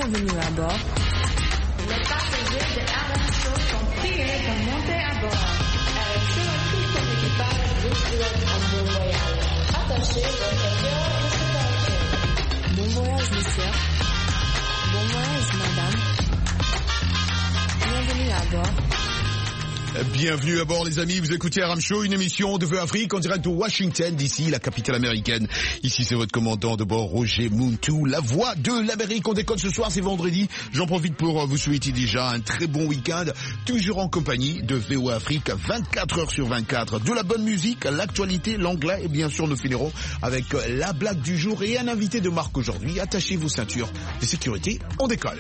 Bienvenue à bord. Les passagers de RSO sont priés de monter à bord. RSO et tout son équipage vous souhaitent un bon voyage. Attachez votre ceinture de sécurité. Bon voyage, monsieur. Bon voyage, madame. Bienvenue à bord. Bienvenue à bord les amis, vous écoutez Aram Show, une émission de Vœux Afrique en direct de Washington DC, la capitale américaine. Ici c'est votre commandant de bord Roger Muntu, la voix de l'Amérique. On décolle ce soir, c'est vendredi. J'en profite pour vous souhaiter déjà un très bon week-end, toujours en compagnie de VO Afrique, 24 heures sur 24. De la bonne musique, l'actualité, l'anglais et bien sûr nous finirons avec la blague du jour et un invité de marque aujourd'hui. Attachez vos ceintures de sécurité, on décolle.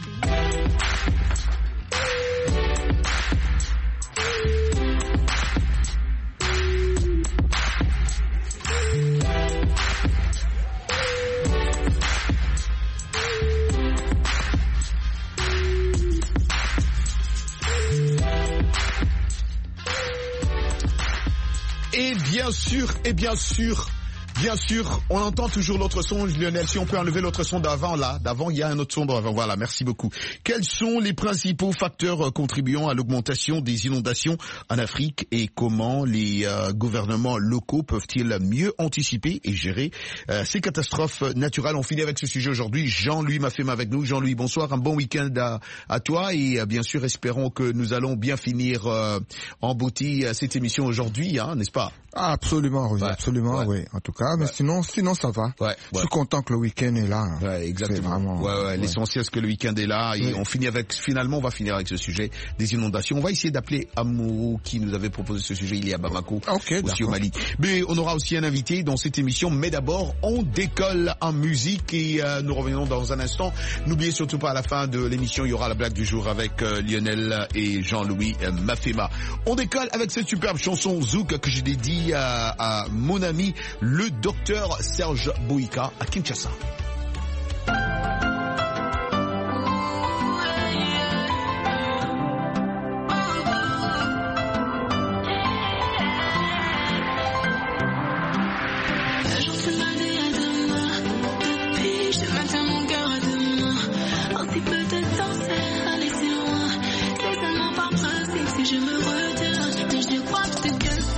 Bien sûr, on entend toujours l'autre son, Lionel. Si on peut enlever l'autre son d'avant, il y a un autre son d'avant. Voilà, merci beaucoup. Quels sont les principaux facteurs contribuant à l'augmentation des inondations en Afrique et comment les gouvernements locaux peuvent-ils mieux anticiper et gérer ces catastrophes naturelles? On finit avec ce sujet aujourd'hui. Jean-Louis Mafema avec nous. Jean-Louis, bonsoir, un bon week-end à toi et bien sûr, espérons que nous allons bien finir en beauté cette émission aujourd'hui, hein, n'est-ce pas? Ah, absolument, oui, absolument, oui. En tout cas, mais sinon ça va. Je suis content que le week-end est là. Ouais, exactement. L'essentiel, c'est que le week-end est là et on va finir avec ce sujet des inondations. On va essayer d'appeler Amourou qui nous avait proposé ce sujet. Il est à Bamako, aussi au Mali. Mais on aura aussi un invité dans cette émission. Mais d'abord, on décolle en musique et nous revenons dans un instant. N'oubliez surtout pas à la fin de l'émission, il y aura la blague du jour avec Lionel et Jean-Louis Mafema. On décolle avec cette superbe chanson Zouk que je dédie à mon ami le docteur Serge Boïka à Kinshasa.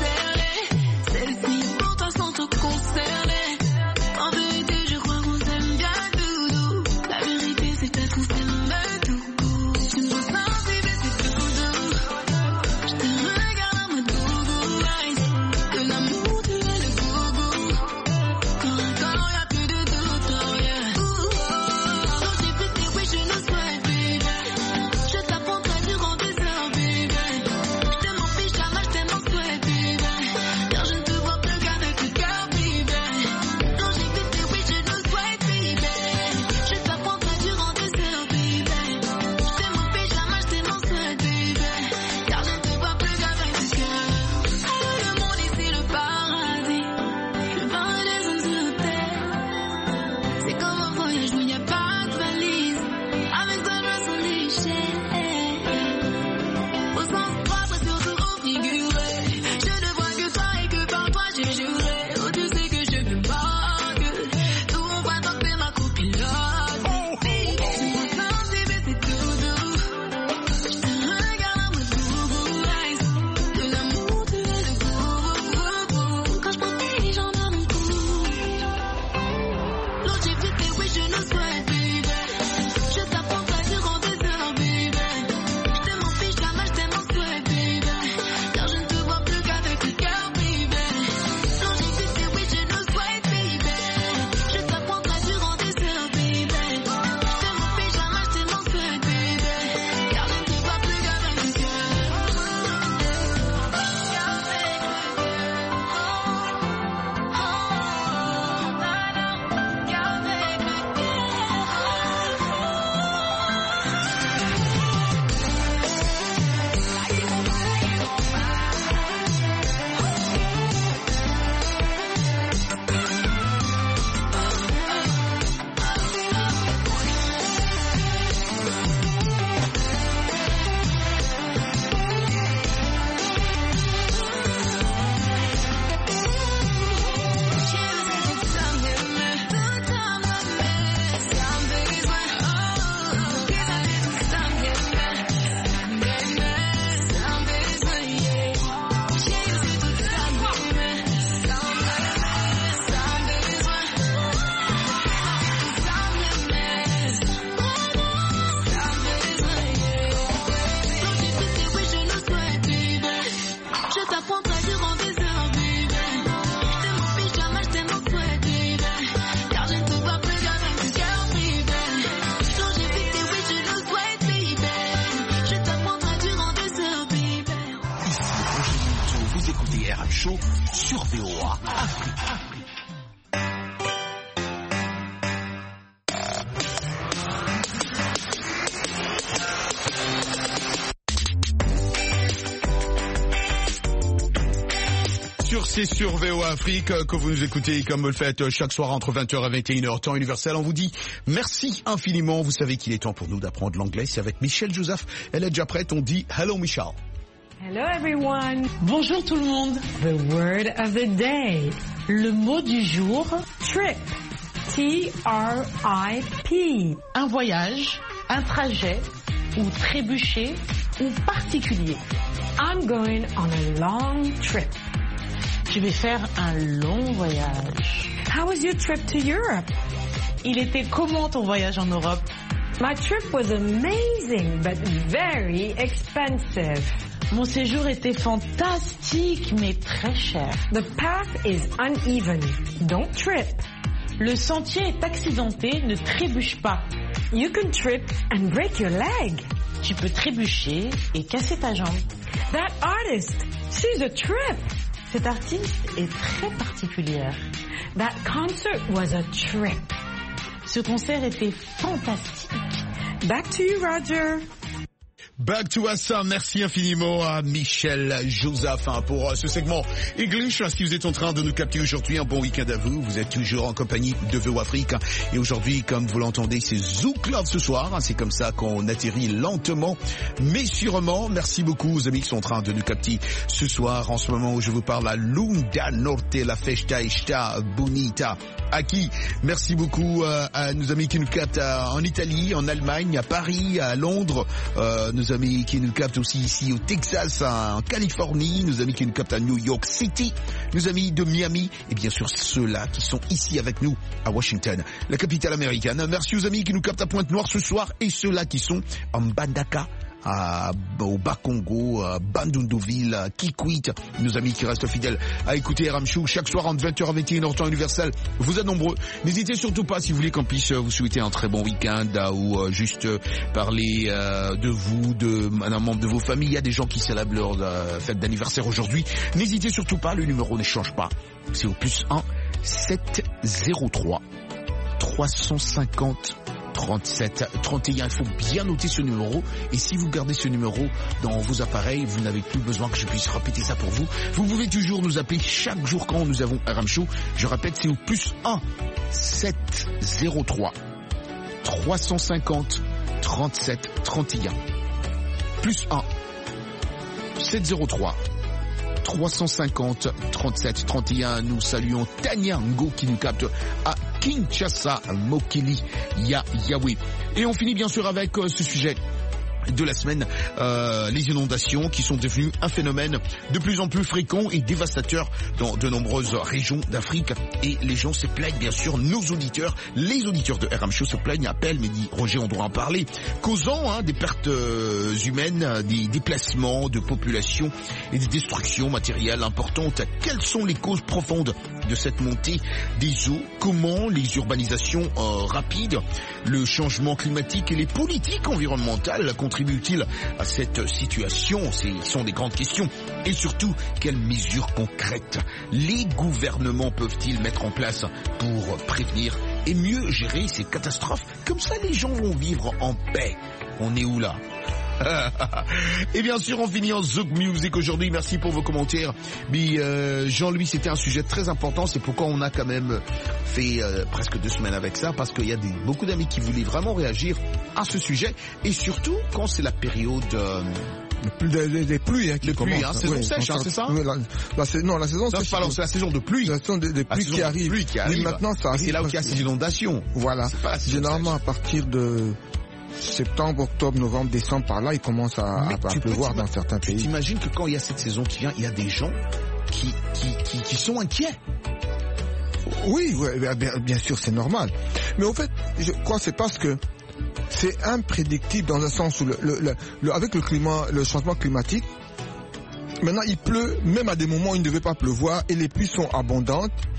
Celles-ci pourtant sont tout concernées. En vérité, je crois qu'on s'aime écoutez RM Show sur VOA Afrique. C'est sur VOA Afrique que vous nous écoutez comme vous le faites chaque soir entre 20h et 21h temps universel. On vous dit merci infiniment. Vous savez qu'il est temps pour nous d'apprendre l'anglais. C'est avec Michelle Joseph. Elle est déjà prête. On dit hello Michelle. Hello everyone. Bonjour tout le monde. The word of the day. Le mot du jour, trip. T-R-I-P. Un voyage, un trajet, ou trébucher, ou particulier. I'm going on a long trip. Je vais faire un long voyage. How was your trip to Europe? Il était comment ton voyage en Europe? My trip was amazing, but very expensive. Mon séjour était fantastique, mais très cher. The path is uneven. Don't trip. Le sentier est accidenté, ne trébuche pas. You can trip and break your leg. Tu peux trébucher et casser ta jambe. That artist, she's a trip. Cette artiste est très particulière. That concert was a trip. Ce concert était fantastique. Back to you, Roger. Back to us, merci infiniment à Michelle Joseph pour ce segment English. Si vous êtes en train de nous capter aujourd'hui, un bon week-end à vous. Vous êtes toujours en compagnie de VOA Afrique. Et aujourd'hui, comme vous l'entendez, c'est Zouk Love ce soir. C'est comme ça qu'on atterrit lentement, mais sûrement. Merci beaucoup aux amis qui sont en train de nous capter ce soir. En ce moment où je vous parle à Lunda Norte, la Festa Esta Bonita. Aki, merci beaucoup à nos amis qui nous captent en Italie, en Allemagne, à Paris, à Londres. Nos amis qui nous captent aussi ici au Texas, en Californie, nos amis qui nous captent à New York City, nos amis de Miami et bien sûr ceux-là qui sont ici avec nous à Washington, la capitale américaine. Merci aux amis qui nous captent à Pointe-Noire ce soir et ceux-là qui sont en Mbandaka, au Bas-Congo, à Bandundouville, à Kikwit, nos amis qui restent fidèles à écouter RM Show chaque soir entre 20h et 21h temps universel. Vous êtes nombreux. N'hésitez surtout pas si vous voulez qu'on puisse vous souhaiter un très bon week-end ou juste parler de vous, d'un membre de vos familles. Il y a des gens qui célèbrent leur fête d'anniversaire aujourd'hui. N'hésitez surtout pas, le numéro ne change pas. C'est au +1 703 350 37 31. Il faut bien noter ce numéro et si vous gardez ce numéro dans vos appareils, vous n'avez plus besoin que je puisse répéter ça pour vous. Vous pouvez toujours nous appeler chaque jour quand nous avons RM Show. Je répète, c'est au +1 703 350 37 31. +1 703 350 37 31. Nous saluons Tania Ngo qui nous capte à Kinshasa, Mokili, Yahweh. Et on finit bien sûr avec ce sujet de la semaine, les inondations qui sont devenues un phénomène de plus en plus fréquent et dévastateur dans de nombreuses régions d'Afrique. Et les gens se plaignent, bien sûr, nos auditeurs, les auditeurs de RM Show se plaignent, appellent, mais dit Roger, on doit en parler, causant des pertes humaines, des déplacements de population et des destructions matérielles importantes. Quelles sont les causes profondes de cette montée des eaux? Comment les urbanisations rapides, le changement climatique et les politiques environnementales contribuent-ils à cette situation? Ce sont des grandes questions. Et surtout, quelles mesures concrètes les gouvernements peuvent-ils mettre en place pour prévenir et mieux gérer ces catastrophes? Comme ça, les gens vont vivre en paix. On est où là? Et bien sûr, on finit en Zouk Music aujourd'hui. Merci pour vos commentaires. Mais Jean-Louis, c'était un sujet très important. C'est pourquoi on a quand même fait presque 2 semaines avec ça, parce qu'il y a beaucoup d'amis qui voulaient vraiment réagir à ce sujet. Et surtout quand c'est la période des pluies qui commencent. Saison sèche, c'est ça? La saison sèche. C'est la saison de pluie. La saison des pluies qui arrive. Oui, maintenant ça arrive. C'est là où il y a ces inondations. Voilà. Généralement à partir de septembre, octobre, novembre, décembre, par là, il commence à pleuvoir dans certains pays. Tu t'imagines que quand il y a cette saison qui vient, il y a des gens qui sont inquiets. Oui, bien sûr, c'est normal. Mais au fait, je crois que c'est parce que c'est imprédictible dans un sens où avec le changement climatique, maintenant il pleut, même à des moments où il ne devait pas pleuvoir, et les pluies sont abondantes.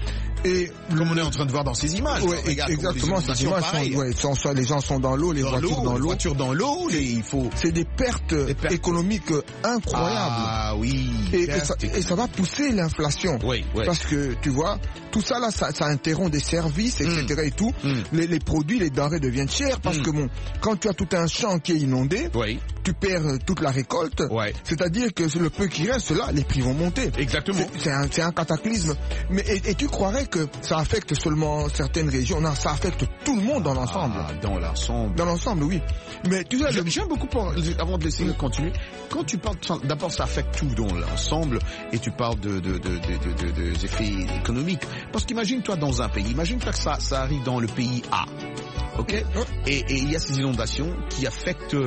Et comme on est en train de voir dans ces images. Ouais, exactement, ces images les gens sont dans l'eau, les voitures dans l'eau. C'est des pertes économiques incroyables. Ah oui. Et ça va pousser l'inflation. Oui. Parce que, tu vois, tout ça là, ça interrompt des services, etc. et tout. Les produits, les denrées deviennent chers parce que quand tu as tout un champ qui est inondé, tu perds toute la récolte. C'est-à-dire que le peu qui reste là, les prix vont monter. Exactement. C'est un cataclysme. Mais et tu croirais que ça affecte seulement certaines régions? Non, ça affecte tout le monde dans l'ensemble. Dans l'ensemble. Dans l'ensemble, oui. Mais tu sais, j'aime beaucoup, avant de laisser continuer, quand tu parles, d'abord ça affecte tout dans l'ensemble, et tu parles des effets économiques. Parce qu'imagine toi dans un pays, imagine-toi que ça arrive dans le pays A. Ok. Et il y a ces inondations qui affectent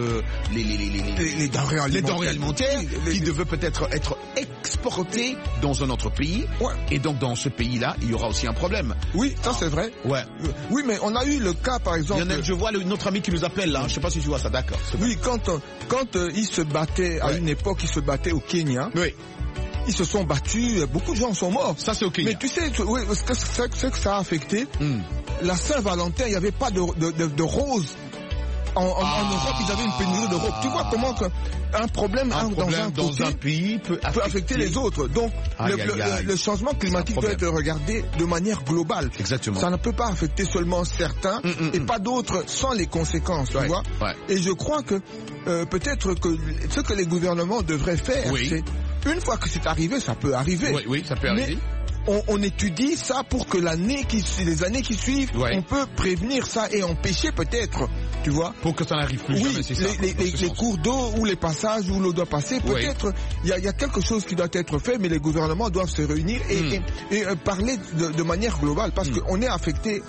les denrées alimentaires qui devaient peut-être être exportées dans un autre pays. Et donc dans ce pays-là, il y aura aussi un problème. Oui, ça c'est vrai. Oui, mais on a eu le cas par exemple. Je vois notre ami qui nous appelle là. Je sais pas si tu vois ça. D'accord. Oui, quand ils se battaient à une époque, ils se battaient au Kenya. Oui. Ils se sont battus, beaucoup de gens sont morts. Ça c'est au Kenya. Mais tu sais, ce que ça a affecté, la Saint-Valentin, il n'y avait pas de roses. En Europe, ils avaient une pénurie de roses. Tu vois comment un problème dans un pays peut affecter les autres. Donc, le changement climatique doit être regardé de manière globale. Exactement. Ça ne peut pas affecter seulement certains et pas d'autres sans les conséquences, tu vois. Et je crois que peut-être que ce que les gouvernements devraient faire, c'est une fois que c'est arrivé, ça peut arriver. Oui, ça peut arriver. On étudie ça pour que les années qui suivent, on peut prévenir ça et empêcher peut-être, tu vois. Pour que ça n'arrive plus jamais, c'est ça. Les cours d'eau ou les passages où l'eau doit passer, peut-être il y a quelque chose qui doit être fait, mais les gouvernements doivent se réunir et parler de manière globale, parce qu'on est affecté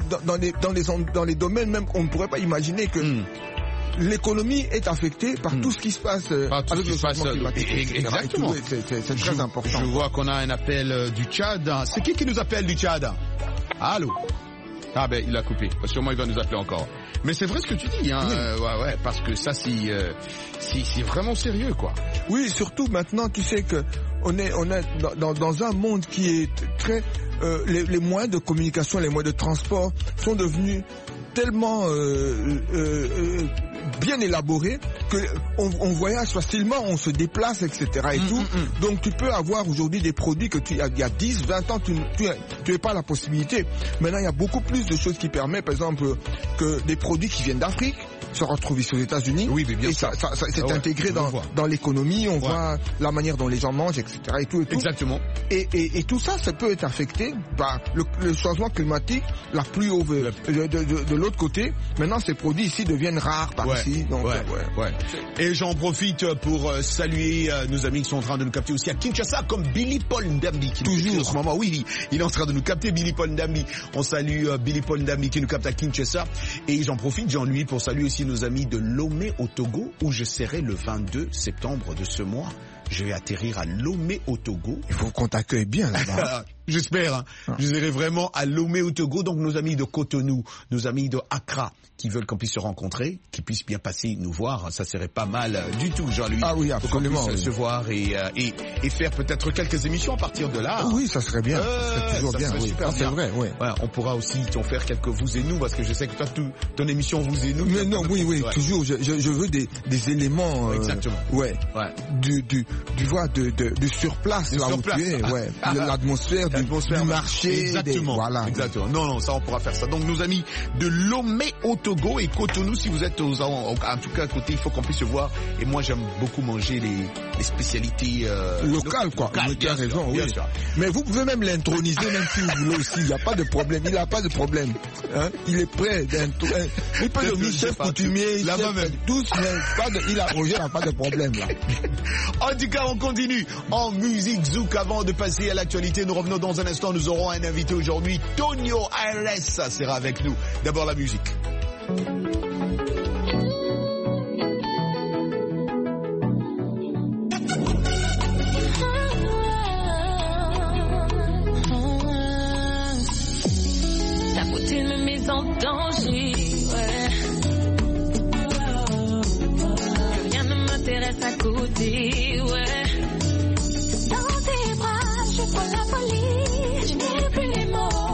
dans les domaines même qu'on ne pourrait pas imaginer que l'économie est affectée par tout ce qui se passe avec le changement climatique. Exactement. C'est très important. Je vois qu'on a un appel du Tchad. C'est qui nous appelle du Tchad? Allô? Ah ben il a coupé. Sûrement il va nous appeler encore. Mais c'est vrai ce que tu dis, hein. Parce que ça c'est vraiment sérieux, quoi. Oui, surtout maintenant, tu sais que on est dans un monde qui est très les moyens de communication, les moyens de transport sont devenus tellement bien élaboré que on voyage facilement, on se déplace, etc. et tout. Donc tu peux avoir aujourd'hui des produits que il y a 10, 20 ans, tu n'as pas la possibilité. Maintenant, il y a beaucoup plus de choses qui permettent, par exemple, que des produits qui viennent d'Afrique se retrouvent ici aux États-Unis. Oui, mais bien sûr. Ça c'est intégré dans l'économie, on voit la manière dont les gens mangent, etc. et tout. Exactement. Et tout ça, ça peut être affecté par le changement climatique, la pluie de l'autre côté. Maintenant, ces produits ici deviennent rares par ici. Donc, Et j'en profite pour saluer nos amis qui sont en train de nous capter aussi à Kinshasa, comme Billy Paul Ndambi qui nous capte en ce moment. Oui, il est en train de nous capter, Billy Paul Ndambi. On salue Billy Paul Ndambi qui nous capte à Kinshasa. Et j'en profite, Jean-Louis, pour saluer aussi nos amis de Lomé au Togo, où je serai le 22 septembre de ce mois. Je vais atterrir à Lomé au Togo. Il faut qu'on t'accueille bien là-bas. J'espère. Hein. Je serai vraiment à Lomé au Togo. Donc nos amis de Cotonou, nos amis de Accra, qui veulent qu'on puisse se rencontrer, qui puissent bien passer nous voir, ça serait pas mal du tout, Jean-Louis. Ah oui, absolument. Qu'on puisse se voir et faire peut-être quelques émissions à partir de là. Oui, ça serait bien. Ça serait toujours bien. Oui. Super c'est vrai. Oui. Ouais, on pourra aussi t'en faire quelques vous et nous, parce que je sais que toi, ton émission vous et nous. Mais non, oui, toujours. Je veux des éléments. Exactement. Du surplace là où tu es. Ouais. L'atmosphère du marché. Exactement. Voilà. Exactement. Non, ça on pourra faire ça. Donc nos amis de Lomé au Togo et Cotonou, si vous êtes en tout cas à côté, il faut qu'on puisse se voir. Et moi j'aime beaucoup manger les spécialités locales, quoi. Tu as raison, oui. Mais vous pouvez même l'introniser, même si vous voulez aussi. Il n'y a pas de problème. Il n'a pas de problème. Hein? Il est prêt. Il peut devenir chef coutumier, tous, mais Roger n'a pas de problème là. En tout cas, on continue en musique zouk avant de passer à l'actualité. Nous revenons dans un instant. Nous aurons un invité aujourd'hui, Tonio ARS, ça sera avec nous. D'abord la musique. Ta beauté me met en danger, Plus rien ne m'intéresse à côté, Dans tes bras, je vois la folie, je n'ai plus les mots.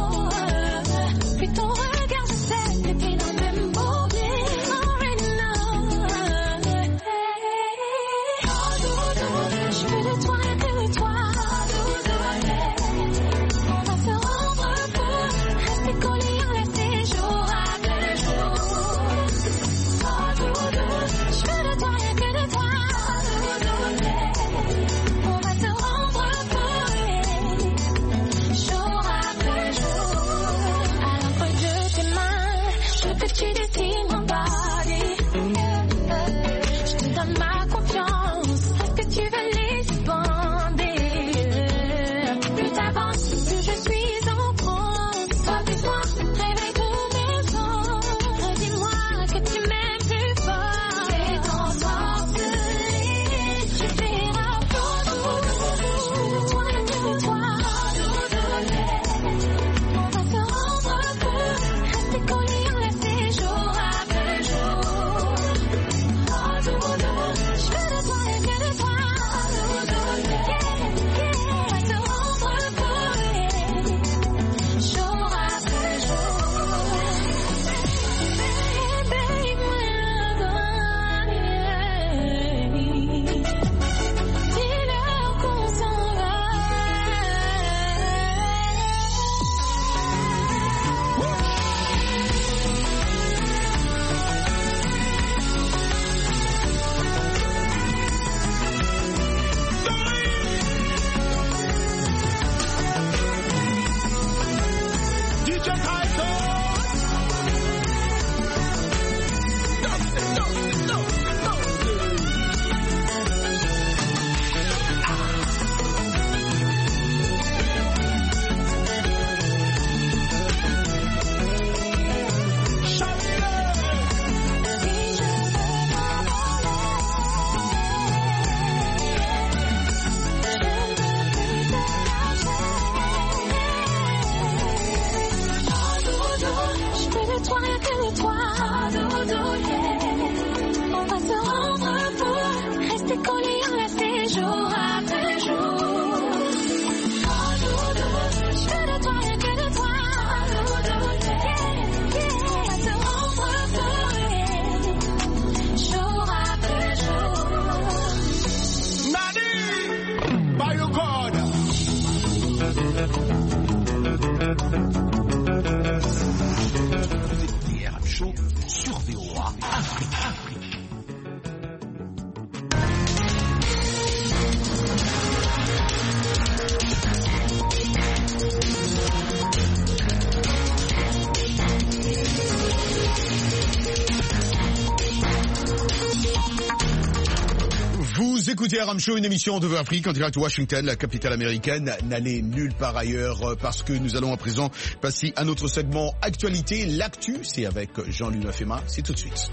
écoutez RM Show, une émission de Vue Afrique en direct de Washington, la capitale américaine. N'allez nulle part ailleurs parce que nous allons à présent passer à notre segment Actualité. L'actu, c'est avec Jean-Louis Mafema. C'est tout de suite.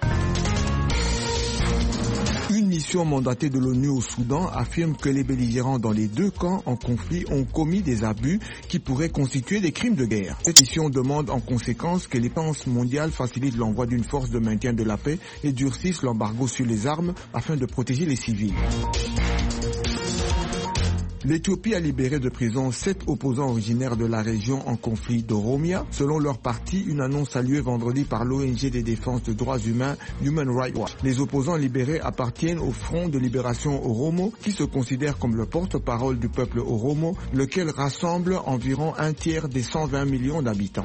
Une mission mandatée de l'ONU au Soudan affirme que les belligérants dans les deux camps en conflit ont commis des abus qui pourraient constituer des crimes de guerre. Cette mission demande en conséquence que les puissances mondiales facilitent l'envoi d'une force de maintien de la paix et durcissent l'embargo sur les armes afin de protéger les civils. L'Éthiopie a libéré de prison 7 opposants originaires de la région en conflit d'Oromia. Selon leur parti, une annonce saluée vendredi par l'ONG des défenses de droits humains Human Rights Watch. Les opposants libérés appartiennent au Front de libération Oromo, qui se considère comme le porte-parole du peuple Oromo, lequel rassemble environ un tiers des 120 millions d'habitants.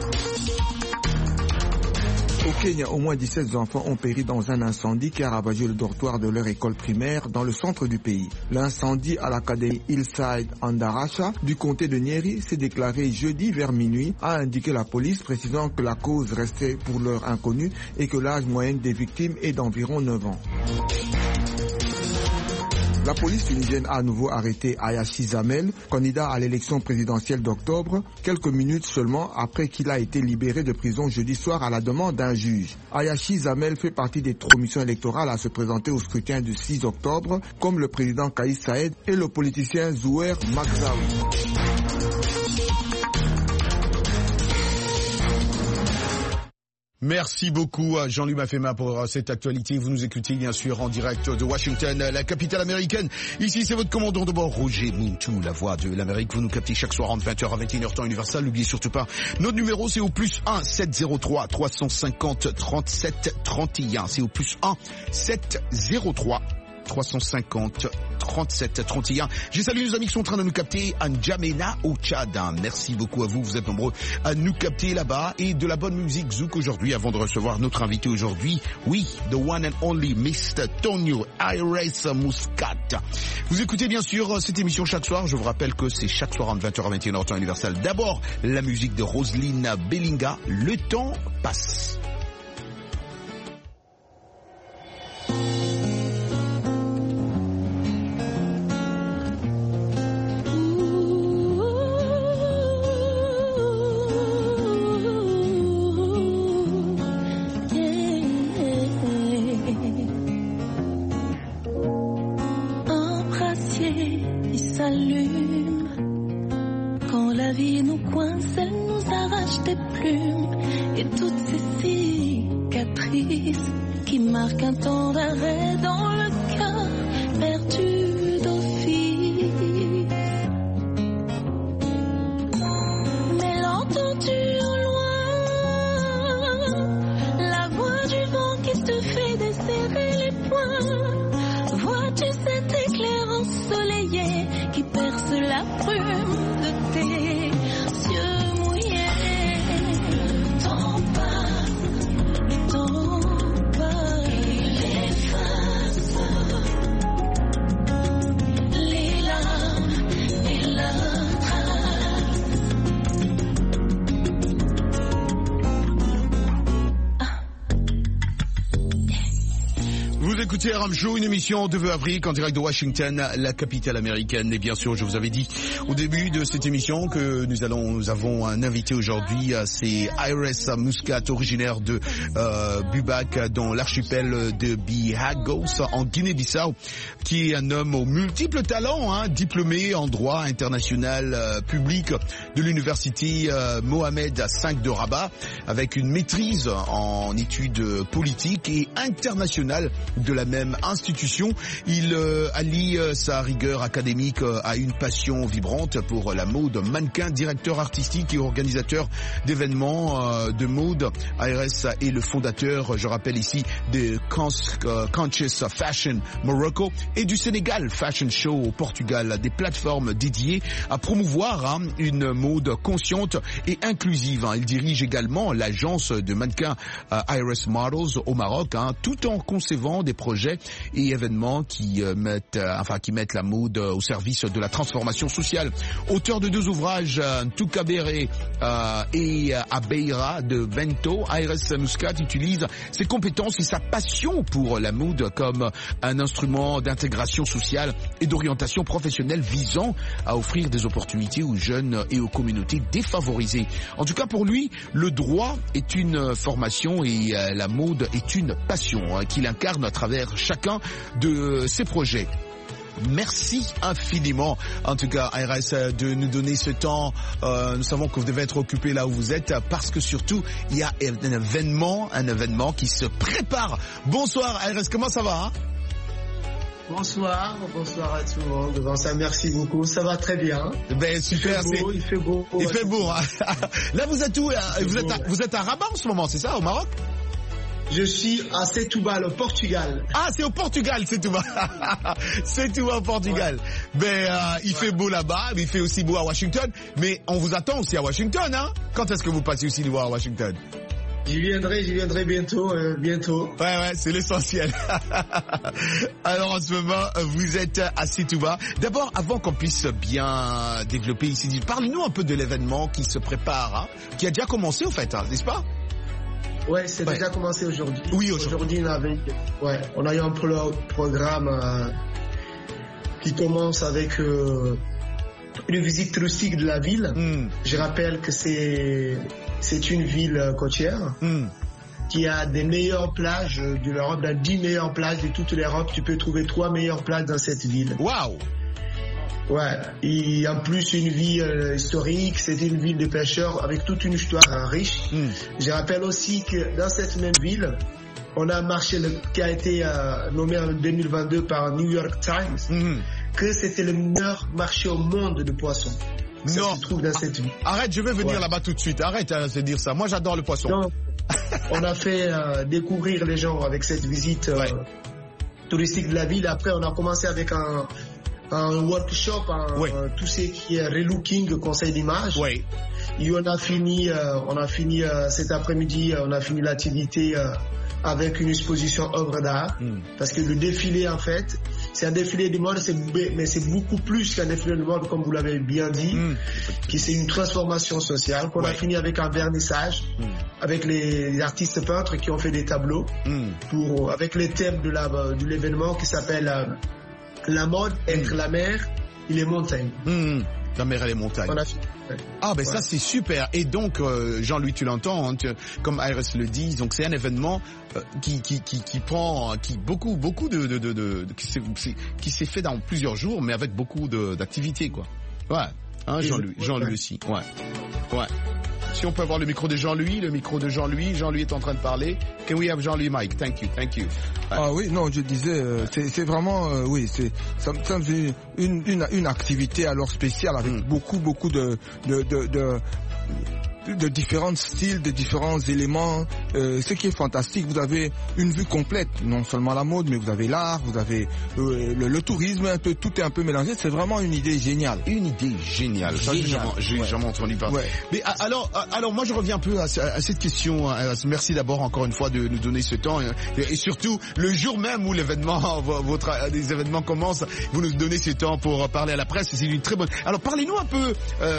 Au Kenya, au moins 17 enfants ont péri dans un incendie qui a ravagé le dortoir de leur école primaire dans le centre du pays. L'incendie à l'académie Hillside Andarasha du comté de Nyeri s'est déclaré jeudi vers minuit, a indiqué la police, précisant que la cause restait pour l'heure inconnue et que l'âge moyen des victimes est d'environ 9 ans. La police tunisienne a à nouveau arrêté Ayachi Zamel, candidat à l'élection présidentielle d'octobre, quelques minutes seulement après qu'il a été libéré de prison jeudi soir à la demande d'un juge. Ayachi Zamel fait partie des 3 commissions électorales à se présenter au scrutin du 6 octobre, comme le président Kaïs Saïed et le politicien Zouer Magzaoui. Merci beaucoup à Jean-Louis Mafema pour cette actualité. Vous nous écoutez bien sûr en direct de Washington, la capitale américaine. Ici, c'est votre commandant de bord, Roger Muntu, la voix de l'Amérique. Vous nous captez chaque soir entre 20h à 21h temps universel. N'oubliez surtout pas, notre numéro c'est au plus 1 703 350 37 31. C'est au plus 1 703 350 37 31. Je salue nos amis qui sont en train de nous capter à N'Djamena au Tchad. Merci beaucoup à vous, vous êtes nombreux à nous capter là-bas. Et de la bonne musique zouk aujourd'hui avant de recevoir notre invité aujourd'hui. Oui, the one and only Mr. Tonio Ayres Muscat. Vous écoutez bien sûr cette émission chaque soir. Je vous rappelle que c'est chaque soir entre 20h à 21h temps universel. D'abord, la musique de Roselyne Bellinga. Le temps passe. Écoutez RM Show, une émission de Vue Afrique en direct de Washington, la capitale américaine. Et bien sûr, je vous avais dit au début de cette émission que nous avons un invité aujourd'hui, c'est Ayres Muscat, originaire de Bubac dans l'archipel de Bihagos en Guinée-Bissau, qui est un homme aux multiples talents, diplômé en droit international public de l'université Mohamed V de Rabat, avec une maîtrise en études politiques et internationales de la même institution. Il allie sa rigueur académique à une passion vibrante pour la mode, mannequin, directeur artistique et organisateur d'événements de mode. Ayres est le fondateur, je rappelle ici, de Conscious Fashion Morocco et du Sénégal Fashion Show au Portugal, des plateformes dédiées à promouvoir une mode consciente et inclusive. Il dirige également l'agence de mannequins Ayres Models au Maroc, tout en concevant des projets projets et événements qui mettent la mode au service de la transformation sociale. Auteur de 2 ouvrages, Tukabere et Abeira de Vento, Aires Muscat utilise ses compétences et sa passion pour la mode comme un instrument d'intégration sociale et d'orientation professionnelle visant à offrir des opportunités aux jeunes et aux communautés défavorisées. En tout cas, pour lui, le droit est une formation et la mode est une passion qu'il incarne à travers chacun de ses projets. Merci infiniment, en tout cas, ARS, de nous donner ce temps. Nous savons que vous devez être occupé là où vous êtes, parce que surtout, il y a un événement qui se prépare. Bonsoir, ARS, comment ça va, hein? Bonsoir à tout le monde. Bon, ça, merci beaucoup. Ça va très bien. Ben super. Il fait beau. Il fait beau. Hein. Là, vous êtes où? Vous êtes à Rabat en ce moment, c'est ça, au Maroc? Je suis à Setúbal, au Portugal. Ah, c'est au Portugal, Setúbal. Setúbal au Portugal. Ouais. Ben, il fait beau là-bas, mais il fait aussi beau à Washington. Mais on vous attend aussi à Washington, hein? Quand est-ce que vous passez aussi nous voir à Washington? J'y viendrai bientôt. Ouais, c'est l'essentiel. Alors, en ce moment, vous êtes à Setúbal. D'abord, avant qu'on puisse bien développer ici, parlez-nous un peu de l'événement qui se prépare, hein, qui a déjà commencé, au fait, hein, n'est-ce pas? Ouais, c'est déjà commencé aujourd'hui. Oui, aujourd'hui. On a eu un programme qui commence avec une visite touristique de la ville. Je rappelle que c'est une ville côtière qui a des meilleures plages de l'Europe, dans 10 meilleures plages de toute l'Europe. Tu peux trouver 3 meilleures plages dans cette ville. Waouh! Ouais, et en plus une ville historique, c'était une ville de pêcheurs avec toute une histoire riche. Je rappelle aussi que dans cette même ville, on a un marché qui a été nommé en 2022 par New York Times, que c'était le meilleur marché au monde de poissons. Ça se trouve dans cette ville. Arrête, je vais venir là-bas tout de suite. Arrête de dire ça. Moi, j'adore le poisson. Donc, on a fait découvrir les gens avec cette visite touristique de la ville. Après, on a commencé avec un workshop, tout ce qui est relooking, conseil d'image. Oui. Et on a fini cet après-midi, on a fini l'activité avec une exposition œuvre d'art. Parce que le défilé, en fait, c'est un défilé de mode, mais c'est beaucoup plus qu'un défilé de mode, comme vous l'avez bien dit, qui c'est une transformation sociale, qu'on a fini avec un vernissage, avec les artistes peintres qui ont fait des tableaux, avec les thèmes de l'événement qui s'appelle la mode entre la mer et les montagnes. La mer et les montagnes. Ça c'est super. Et donc Jean-Louis, tu l'entends, hein, comme Iris le dit, donc c'est un événement qui s'est fait dans plusieurs jours, mais avec beaucoup d'activités, quoi. Ouais. Hein, Jean-Louis aussi. Ouais. Si on peut avoir le micro de Jean-Louis, Jean-Louis est en train de parler. Can we have Jean-Louis Mike? Thank you. Ah oui, non, je disais, c'est vraiment, ça me une activité alors spéciale avec beaucoup de différents styles, de différents éléments. Ce qui est fantastique, vous avez une vue complète, non seulement la mode, mais vous avez l'art, vous avez le tourisme, un peu, tout est un peu mélangé. C'est vraiment une idée géniale. Ça, j'ai jamais entendu parler. Ouais. Mais alors, moi, je reviens un peu à cette question. Merci d'abord encore une fois de nous donner ce temps et surtout le jour même où l'événement, les événements commencent, vous nous donnez ce temps pour parler à la presse. C'est une très bonne. Alors, parlez-nous un peu,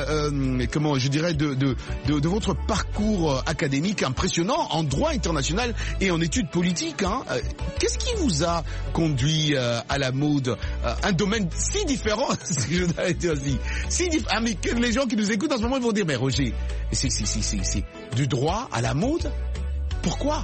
de votre parcours académique impressionnant en droit international et en études politiques. Hein. Qu'est-ce qui vous a conduit à la mode, un domaine si différent, je dois dire aussi, mais que les gens qui nous écoutent en ce moment ils vont dire, mais Roger, c'est du droit à la mode? Pourquoi?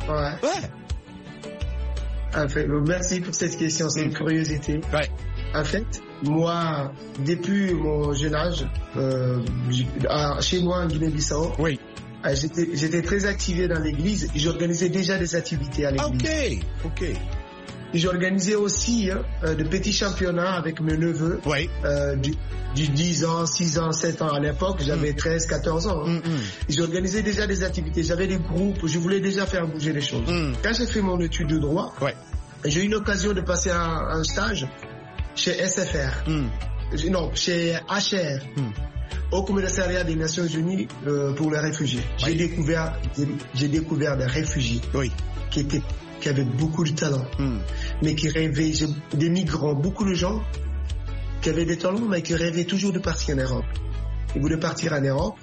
Merci pour cette question, c'est une curiosité. Ouais. En fait, moi, depuis mon jeune âge, chez moi en Guinée-Bissau, j'étais très activé dans l'église et j'organisais déjà des activités à l'église. Ok. Et j'organisais aussi de petits championnats avec mes neveux, du 10 ans, 6 ans, 7 ans à l'époque, j'avais 13, 14 ans. Et j'organisais déjà des activités, j'avais des groupes, je voulais déjà faire bouger les choses. Quand j'ai fait mon étude de droit, j'ai eu l'occasion de passer un stage chez SFR, chez HR, au commissariat des Nations Unies pour les réfugiés. J'ai découvert des réfugiés qui étaient qui avaient beaucoup de talent, mais qui rêvaient, des migrants, beaucoup de gens qui avaient des talents, mais qui rêvaient toujours de partir en Europe. Ils voulaient partir en Europe,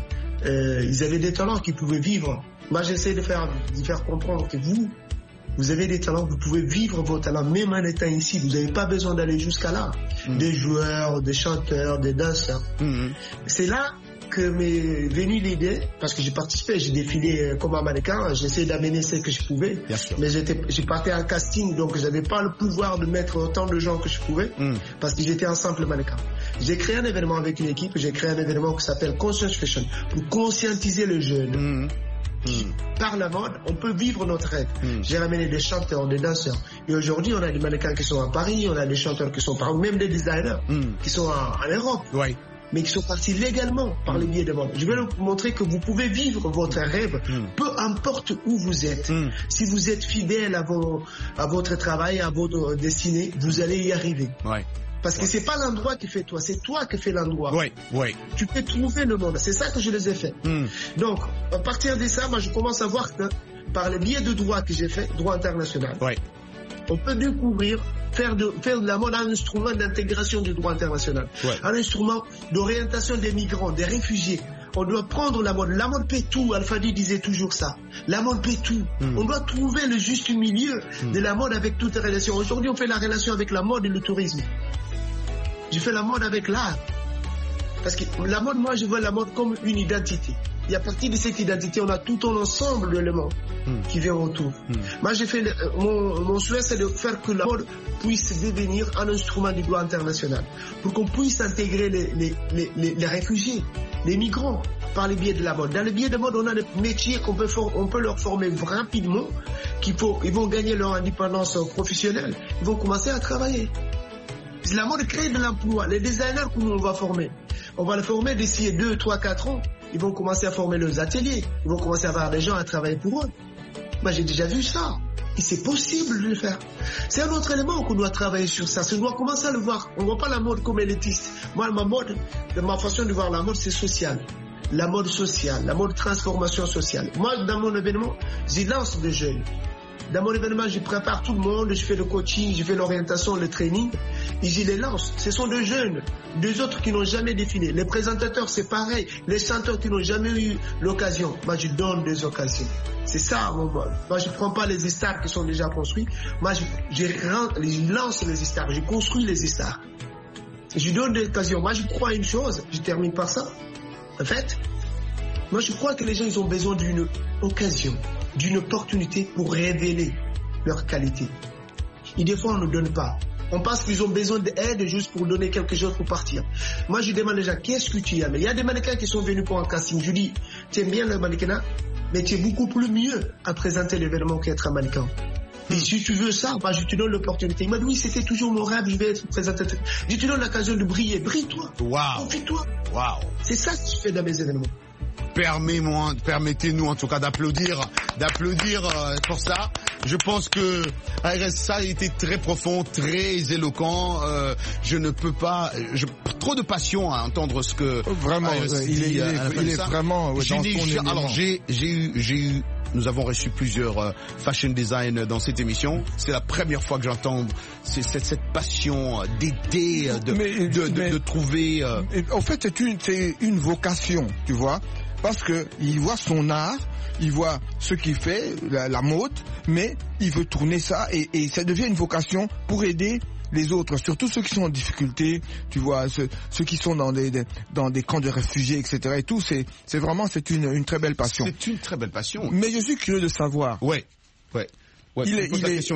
ils avaient des talents qui pouvaient vivre. Moi, j'essaie de faire comprendre que vous avez des talents, vous pouvez vivre vos talents, même en étant ici. Vous n'avez pas besoin d'aller jusqu'à là. Des joueurs, des chanteurs, des danseurs. C'est là que m'est venue l'idée, parce que j'ai participé, j'ai défilé comme un mannequin, j'essayais d'amener ce que je pouvais, mais j'ai parti en casting, donc j'avais pas le pouvoir de mettre autant de gens que je pouvais, parce que j'étais un simple mannequin. J'ai créé un événement avec une équipe, j'ai créé un événement qui s'appelle Conscious Fashion, pour conscientiser les jeunes. Par la mode, on peut vivre notre rêve. J'ai ramené des chanteurs, des danseurs. Et aujourd'hui, on a des mannequins qui sont à Paris, on a des chanteurs qui sont partout, même des designers qui sont en Europe. Mais qui sont partis légalement par le biais de mode. Je vais vous montrer que vous pouvez vivre votre rêve, peu importe où vous êtes. Si vous êtes fidèle à votre travail, à votre destinée, vous allez y arriver. Parce que c'est pas l'endroit qui fait toi, c'est toi qui fais l'endroit. Tu peux trouver le monde. C'est ça que je les ai fait. Donc, à partir de ça, moi, je commence à voir que par le biais de droit que j'ai fait, droit international, on peut découvrir, faire de la mode un instrument d'intégration du droit international. Un instrument d'orientation des migrants, des réfugiés. On doit prendre la mode. La mode paie tout. Al-Fadi disait toujours ça. La mode paie tout. On doit trouver le juste milieu de la mode avec toutes les relations. Aujourd'hui, on fait la relation avec la mode et le tourisme. Je fais la mode avec l'art. Parce que la mode, moi, je vois la mode comme une identité. Et à partir de cette identité, on a tout un ensemble d'éléments qui viennent autour. Moi, j'ai fait mon souhait, c'est de faire que la mode puisse devenir un instrument du droit international. Pour qu'on puisse intégrer les réfugiés, les migrants, par le biais de la mode. Dans le biais de la mode, on a des métiers on peut leur former rapidement, ils vont gagner leur indépendance professionnelle. Ils vont commencer à travailler. La mode crée de l'emploi. Les designers que on va former, on va les former d'ici 2, 3, 4 ans. Ils vont commencer à former leurs ateliers. Ils vont commencer à avoir des gens à travailler pour eux. Moi, j'ai déjà vu ça. Et c'est possible de le faire. C'est un autre élément qu'on doit travailler sur ça. On doit commencer à le voir. On ne voit pas la mode comme élitiste. Moi, ma façon de voir la mode, c'est social. La mode sociale, la mode transformation sociale. Moi, dans mon événement, j'y lance des jeunes. Dans mon événement, je prépare tout le monde, je fais le coaching, je fais l'orientation, le training, et je les lance. Ce sont des jeunes, des autres qui n'ont jamais défilé. Les présentateurs, c'est pareil. Les chanteurs qui n'ont jamais eu l'occasion. Moi, je donne des occasions. C'est ça, mon mode. Moi, je ne prends pas les stars qui sont déjà construits. Moi, je lance les stars, je construis les stars. Je donne des occasions. Moi, je crois à une chose, je termine par ça. En fait, moi, je crois que les gens, ils ont besoin d'une occasion, d'une opportunité pour révéler leur qualité. Et des fois, on ne donne pas. On pense qu'ils ont besoin d'aide juste pour donner quelque chose pour partir. Moi, je demande déjà, qu'est-ce que tu aimes? Il y a des mannequins qui sont venus pour un casting. Je dis, tu aimes bien le mannequinat, mais tu es beaucoup plus mieux à présenter l'événement qu'être un mannequin. Et si tu veux ça, bah, je te donne l'opportunité. Il m'a dit, oui, c'était toujours mon rêve, je vais être présentateur. Je te donne l'occasion de briller. Brille-toi. Confie-toi. C'est ça que tu fais dans mes événements. Permettez-nous en tout cas d'applaudir pour ça. Je pense que ça a été très profond, très éloquent. Je ne peux pas, trop de passion à entendre ce que vraiment. Il est vraiment dans son élément. Alors j'ai eu. Nous avons reçu plusieurs fashion design dans cette émission. C'est la première fois que j'entends cette passion d'aider, de trouver. En fait, c'est une vocation, tu vois. Parce que il voit son art, il voit ce qu'il fait, la mode, mais il veut tourner ça et ça devient une vocation pour aider les autres, surtout ceux qui sont en difficulté, tu vois, ceux qui sont dans des camps de réfugiés, etc. Et tout, c'est une très belle passion. C'est une très belle passion. Mais je suis curieux de savoir. Ouais. Il est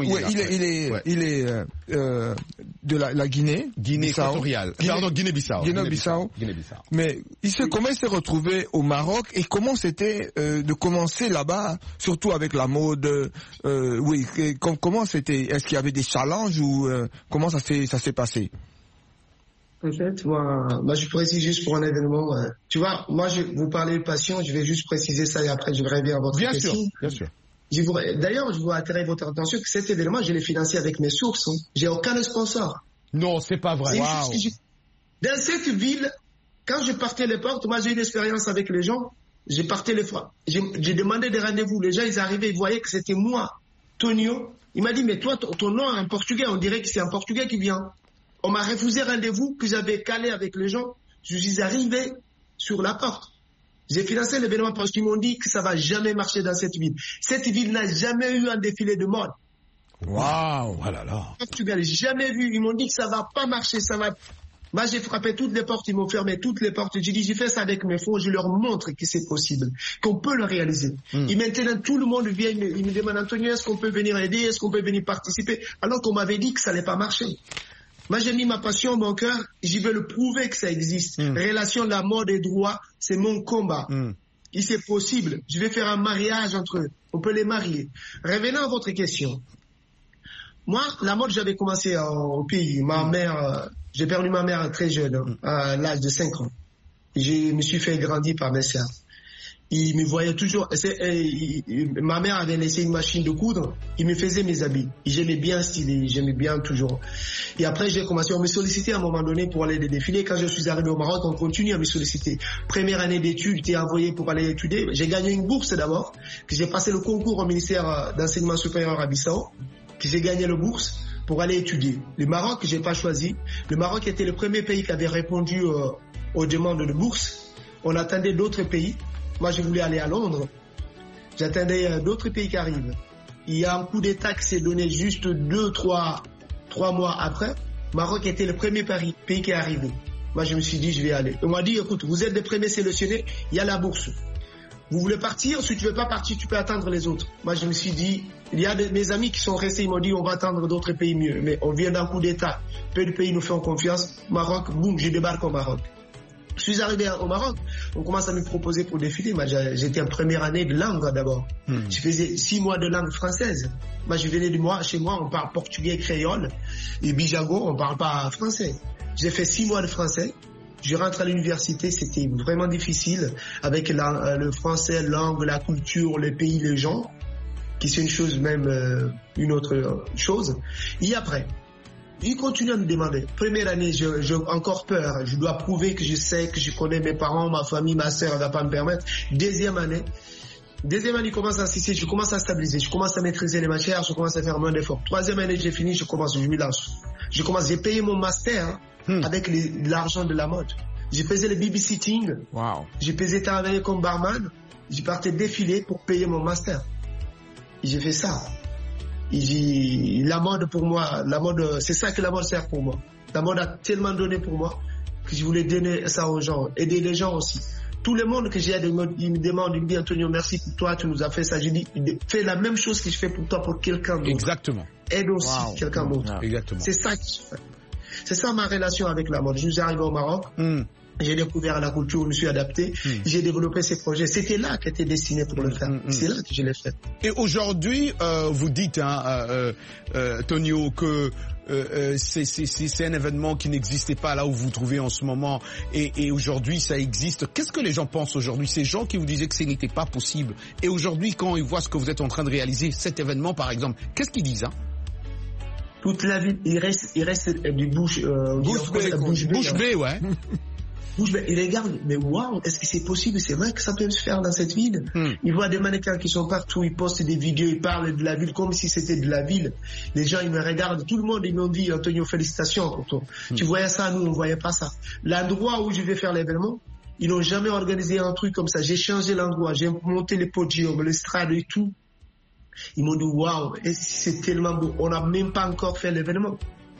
de la Guinée. Guinée équatoriale. Pardon, Guinée-Bissau. Guinée-Bissau. Mais comment il s'est retrouvé au Maroc et comment c'était de commencer là-bas, surtout avec la mode. Comment c'était? Est-ce qu'il y avait des challenges ou comment ça s'est passé? En fait, moi, je précise juste pour un événement. Tu vois, moi, vous parlez de passion, je vais juste préciser ça et après je reviens à votre question. Bien sûr. D'ailleurs, je veux attirer votre attention que cet événement, je l'ai financé avec mes sources. J'ai aucun sponsor. Non, c'est pas vrai. Dans cette ville, quand je partais les portes, moi j'ai eu une expérience avec les gens. J'ai demandé des rendez-vous. Les gens, ils arrivaient, ils voyaient que c'était moi Tonio, il m'a dit, mais toi, ton nom est en portugais, on dirait que c'est un portugais qui vient. On m'a refusé rendez-vous que j'avais calé avec les gens. Je suis arrivé sur la porte. J'ai financé l'événement parce qu'ils m'ont dit que ça va jamais marcher dans cette ville. Cette ville n'a jamais eu un défilé de mode. Waouh, voilà là. Portugal, jamais vu. Ils m'ont dit que ça va pas marcher, ça va. Moi, j'ai frappé toutes les portes, ils m'ont fermé toutes les portes. J'ai dit, j'ai fait ça avec mes fonds, je leur montre que c'est possible, qu'on peut le réaliser. Et maintenant, tout le monde vient, il me demande, Antonio, est-ce qu'on peut venir aider, est-ce qu'on peut venir participer, alors qu'on m'avait dit que ça n'allait pas marcher. Moi, j'ai mis ma passion, mon cœur, j'y veux le prouver que ça existe. Relation de la mode et droit, c'est mon combat. Et c'est possible. Je vais faire un mariage entre eux. On peut les marier. Revenons à votre question. Moi, la mode, j'avais commencé au pays. Ma mère, j'ai perdu ma mère très jeune, à l'âge de 5 ans. Je me suis fait grandir par mes sœurs. Il me voyait toujours. Ma mère avait laissé une machine de coudre. Il me faisait mes habits. J'aimais bien styler, j'aimais bien toujours. Et après, j'ai commencé, on me sollicitait à un moment donné pour aller des défilés. Quand je suis arrivé au Maroc, on continue à me solliciter. Première année d'études, j'étais envoyé pour aller étudier. J'ai gagné une bourse d'abord, que j'ai passé le concours au ministère d'enseignement supérieur à Bissau, que j'ai gagné la bourse pour aller étudier. Le Maroc, j'ai pas choisi. Le Maroc était le premier pays qui avait répondu aux demandes de bourse. On attendait d'autres pays. Moi, je voulais aller à Londres. J'attendais d'autres pays qui arrivent. Il y a un coup d'État qui s'est donné juste 2-3 mois après. Maroc était le premier pays qui est arrivé. Moi, je me suis dit, je vais aller. On m'a dit, écoute, vous êtes les premiers sélectionnés, il y a la bourse. Vous voulez partir? Si tu veux pas partir, tu peux attendre les autres. Moi, je me suis dit, il y a mes amis qui sont restés, ils m'ont dit, on va attendre d'autres pays mieux. Mais on vient d'un coup d'État. Peu de pays nous font confiance. Maroc, boum, je débarque au Maroc. Je suis arrivé au Maroc, on commence à me proposer pour défiler. Moi, j'étais en première année de langue d'abord. Je faisais 6 mois de langue française. Moi, je venais chez moi, on parle portugais, créole. Et bijago, on parle pas français. J'ai fait 6 mois de français. Je rentre à l'université, c'était vraiment difficile avec le français, langue, la culture, le pays, les gens, qui c'est une chose même, une autre chose. Et après, il continue à me demander. Première année, j'ai encore peur. Je dois prouver que je sais, que je connais mes parents, ma famille, ma sœur, elle va pas me permettre. Deuxième année, il commence à insister, je commence à stabiliser, je commence à maîtriser les matières, je commence à faire moins d'efforts. Troisième année, j'ai fini, je me lance. J'ai payé mon master avec l'argent de la mode. J'ai faisais le babysitting. Wow. J'ai faisais travailler comme barman. J'ai parti défiler pour payer mon master. J'ai fait ça. La mode pour moi, c'est ça que la mode sert pour moi. La mode a tellement donné pour moi que je voulais donner ça aux gens, aider les gens aussi. Tout le monde que j'ai, ils me demandent, ils me disent, Antonio, merci pour toi, tu nous as fait ça. Je dis, fais la même chose que je fais pour toi, pour quelqu'un d'autre. Exactement. Aide aussi quelqu'un d'autre. Exactement. C'est ça que je fais. C'est ça ma relation avec la mode. Je suis arrivé au Maroc. J'ai découvert la culture, je me suis adapté, j'ai développé ces projets. C'était là qu'était destiné pour le faire. C'est là que je l'ai fait. Et aujourd'hui, vous dites, Tonio, que c'est un événement qui n'existait pas là où vous vous trouvez en ce moment, et aujourd'hui ça existe. Qu'est-ce que les gens pensent aujourd'hui? Ces gens qui vous disaient que ce n'était pas possible, et aujourd'hui quand ils voient ce que vous êtes en train de réaliser, cet événement par exemple, qu'est-ce qu'ils disent Toute la ville, il reste du bouche bée, ouais. Il regarde, mais waouh, est-ce que c'est possible? C'est vrai que ça peut se faire dans cette ville. Ils voient des mannequins qui sont partout, ils postent des vidéos, ils parlent de la ville comme si c'était de la ville. Les gens, ils me regardent, tout le monde, ils m'ont dit, Antonio, félicitations pour toi. Tu voyais ça, nous, on voyait pas ça. L'endroit où je vais faire l'événement, ils n'ont jamais organisé un truc comme ça. J'ai changé l'endroit, j'ai monté les podiums, l'estrade et tout. Ils m'ont dit, waouh, c'est tellement beau. On n'a même pas encore fait l'événement.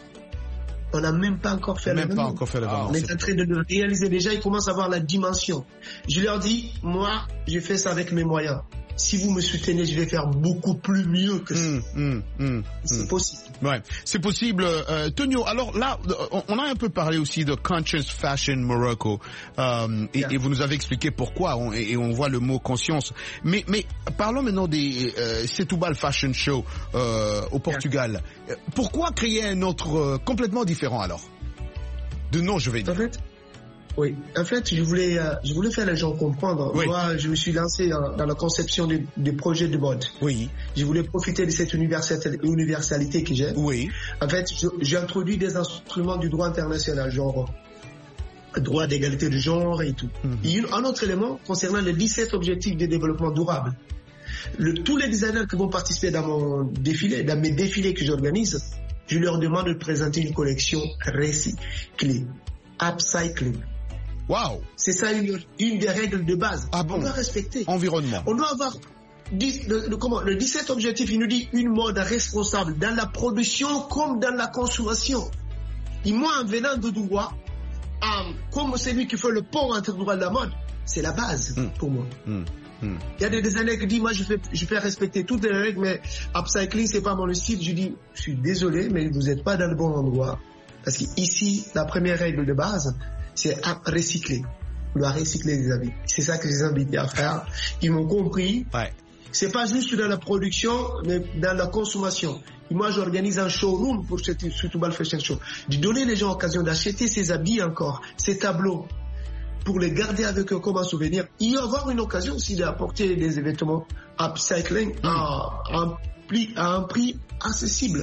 On n'a même pas encore fait l'événement. On est en train de le réaliser déjà, ils commencent à voir la dimension. Je leur dis, moi, je fais ça avec mes moyens. Si vous me soutenez, je vais faire beaucoup plus mieux que ça. C'est possible. Ouais, c'est possible. Tonio, alors là, on a un peu parlé aussi de Conscious Fashion Morocco, et vous nous avez expliqué pourquoi, et on voit le mot conscience. Mais parlons maintenant des Setúbal Fashion Show au Portugal. Pourquoi créer un autre complètement différent alors? De nom, je vais dire. Oui, en fait, je voulais faire les gens comprendre. Oui. Moi, je me suis lancé dans la conception des projets de mode. Oui. Je voulais profiter de cette universalité que j'ai. Oui. En fait, j'ai introduit des instruments du droit international, genre droit d'égalité de genre et tout. Et un autre élément concernant les 17 objectifs de développement durable. Tous les designers qui vont participer dans mon défilé, dans mes défilés que j'organise, je leur demande de présenter une collection recyclée, upcycling. Wow. C'est ça une des règles de base. Ah bon? On doit respecter. Environnement. On doit avoir le 17 objectif, il nous dit une mode responsable dans la production comme dans la consommation. Et moi, en venant de Douala, comme c'est lui qui fait le pont entre Douala et la mode, c'est la base pour moi. Il y a des designers qui disent, moi je fais respecter toutes les règles, mais upcycling c'est pas mon style. Je dis, je suis désolé, mais vous n'êtes pas dans le bon endroit. Parce qu'ici, la première règle de base, c'est recycler. On doit recycler des habits. C'est ça que je les invite à faire. Ils m'ont compris. Ouais. C'est pas juste dans la production, mais dans la consommation. Et moi, j'organise un showroom pour ce Touba Fashion Show. De donner les gens l'occasion d'acheter ces habits encore, ces tableaux, pour les garder avec eux comme un souvenir. Et avoir une occasion aussi d'apporter des vêtements upcycling à un prix accessible.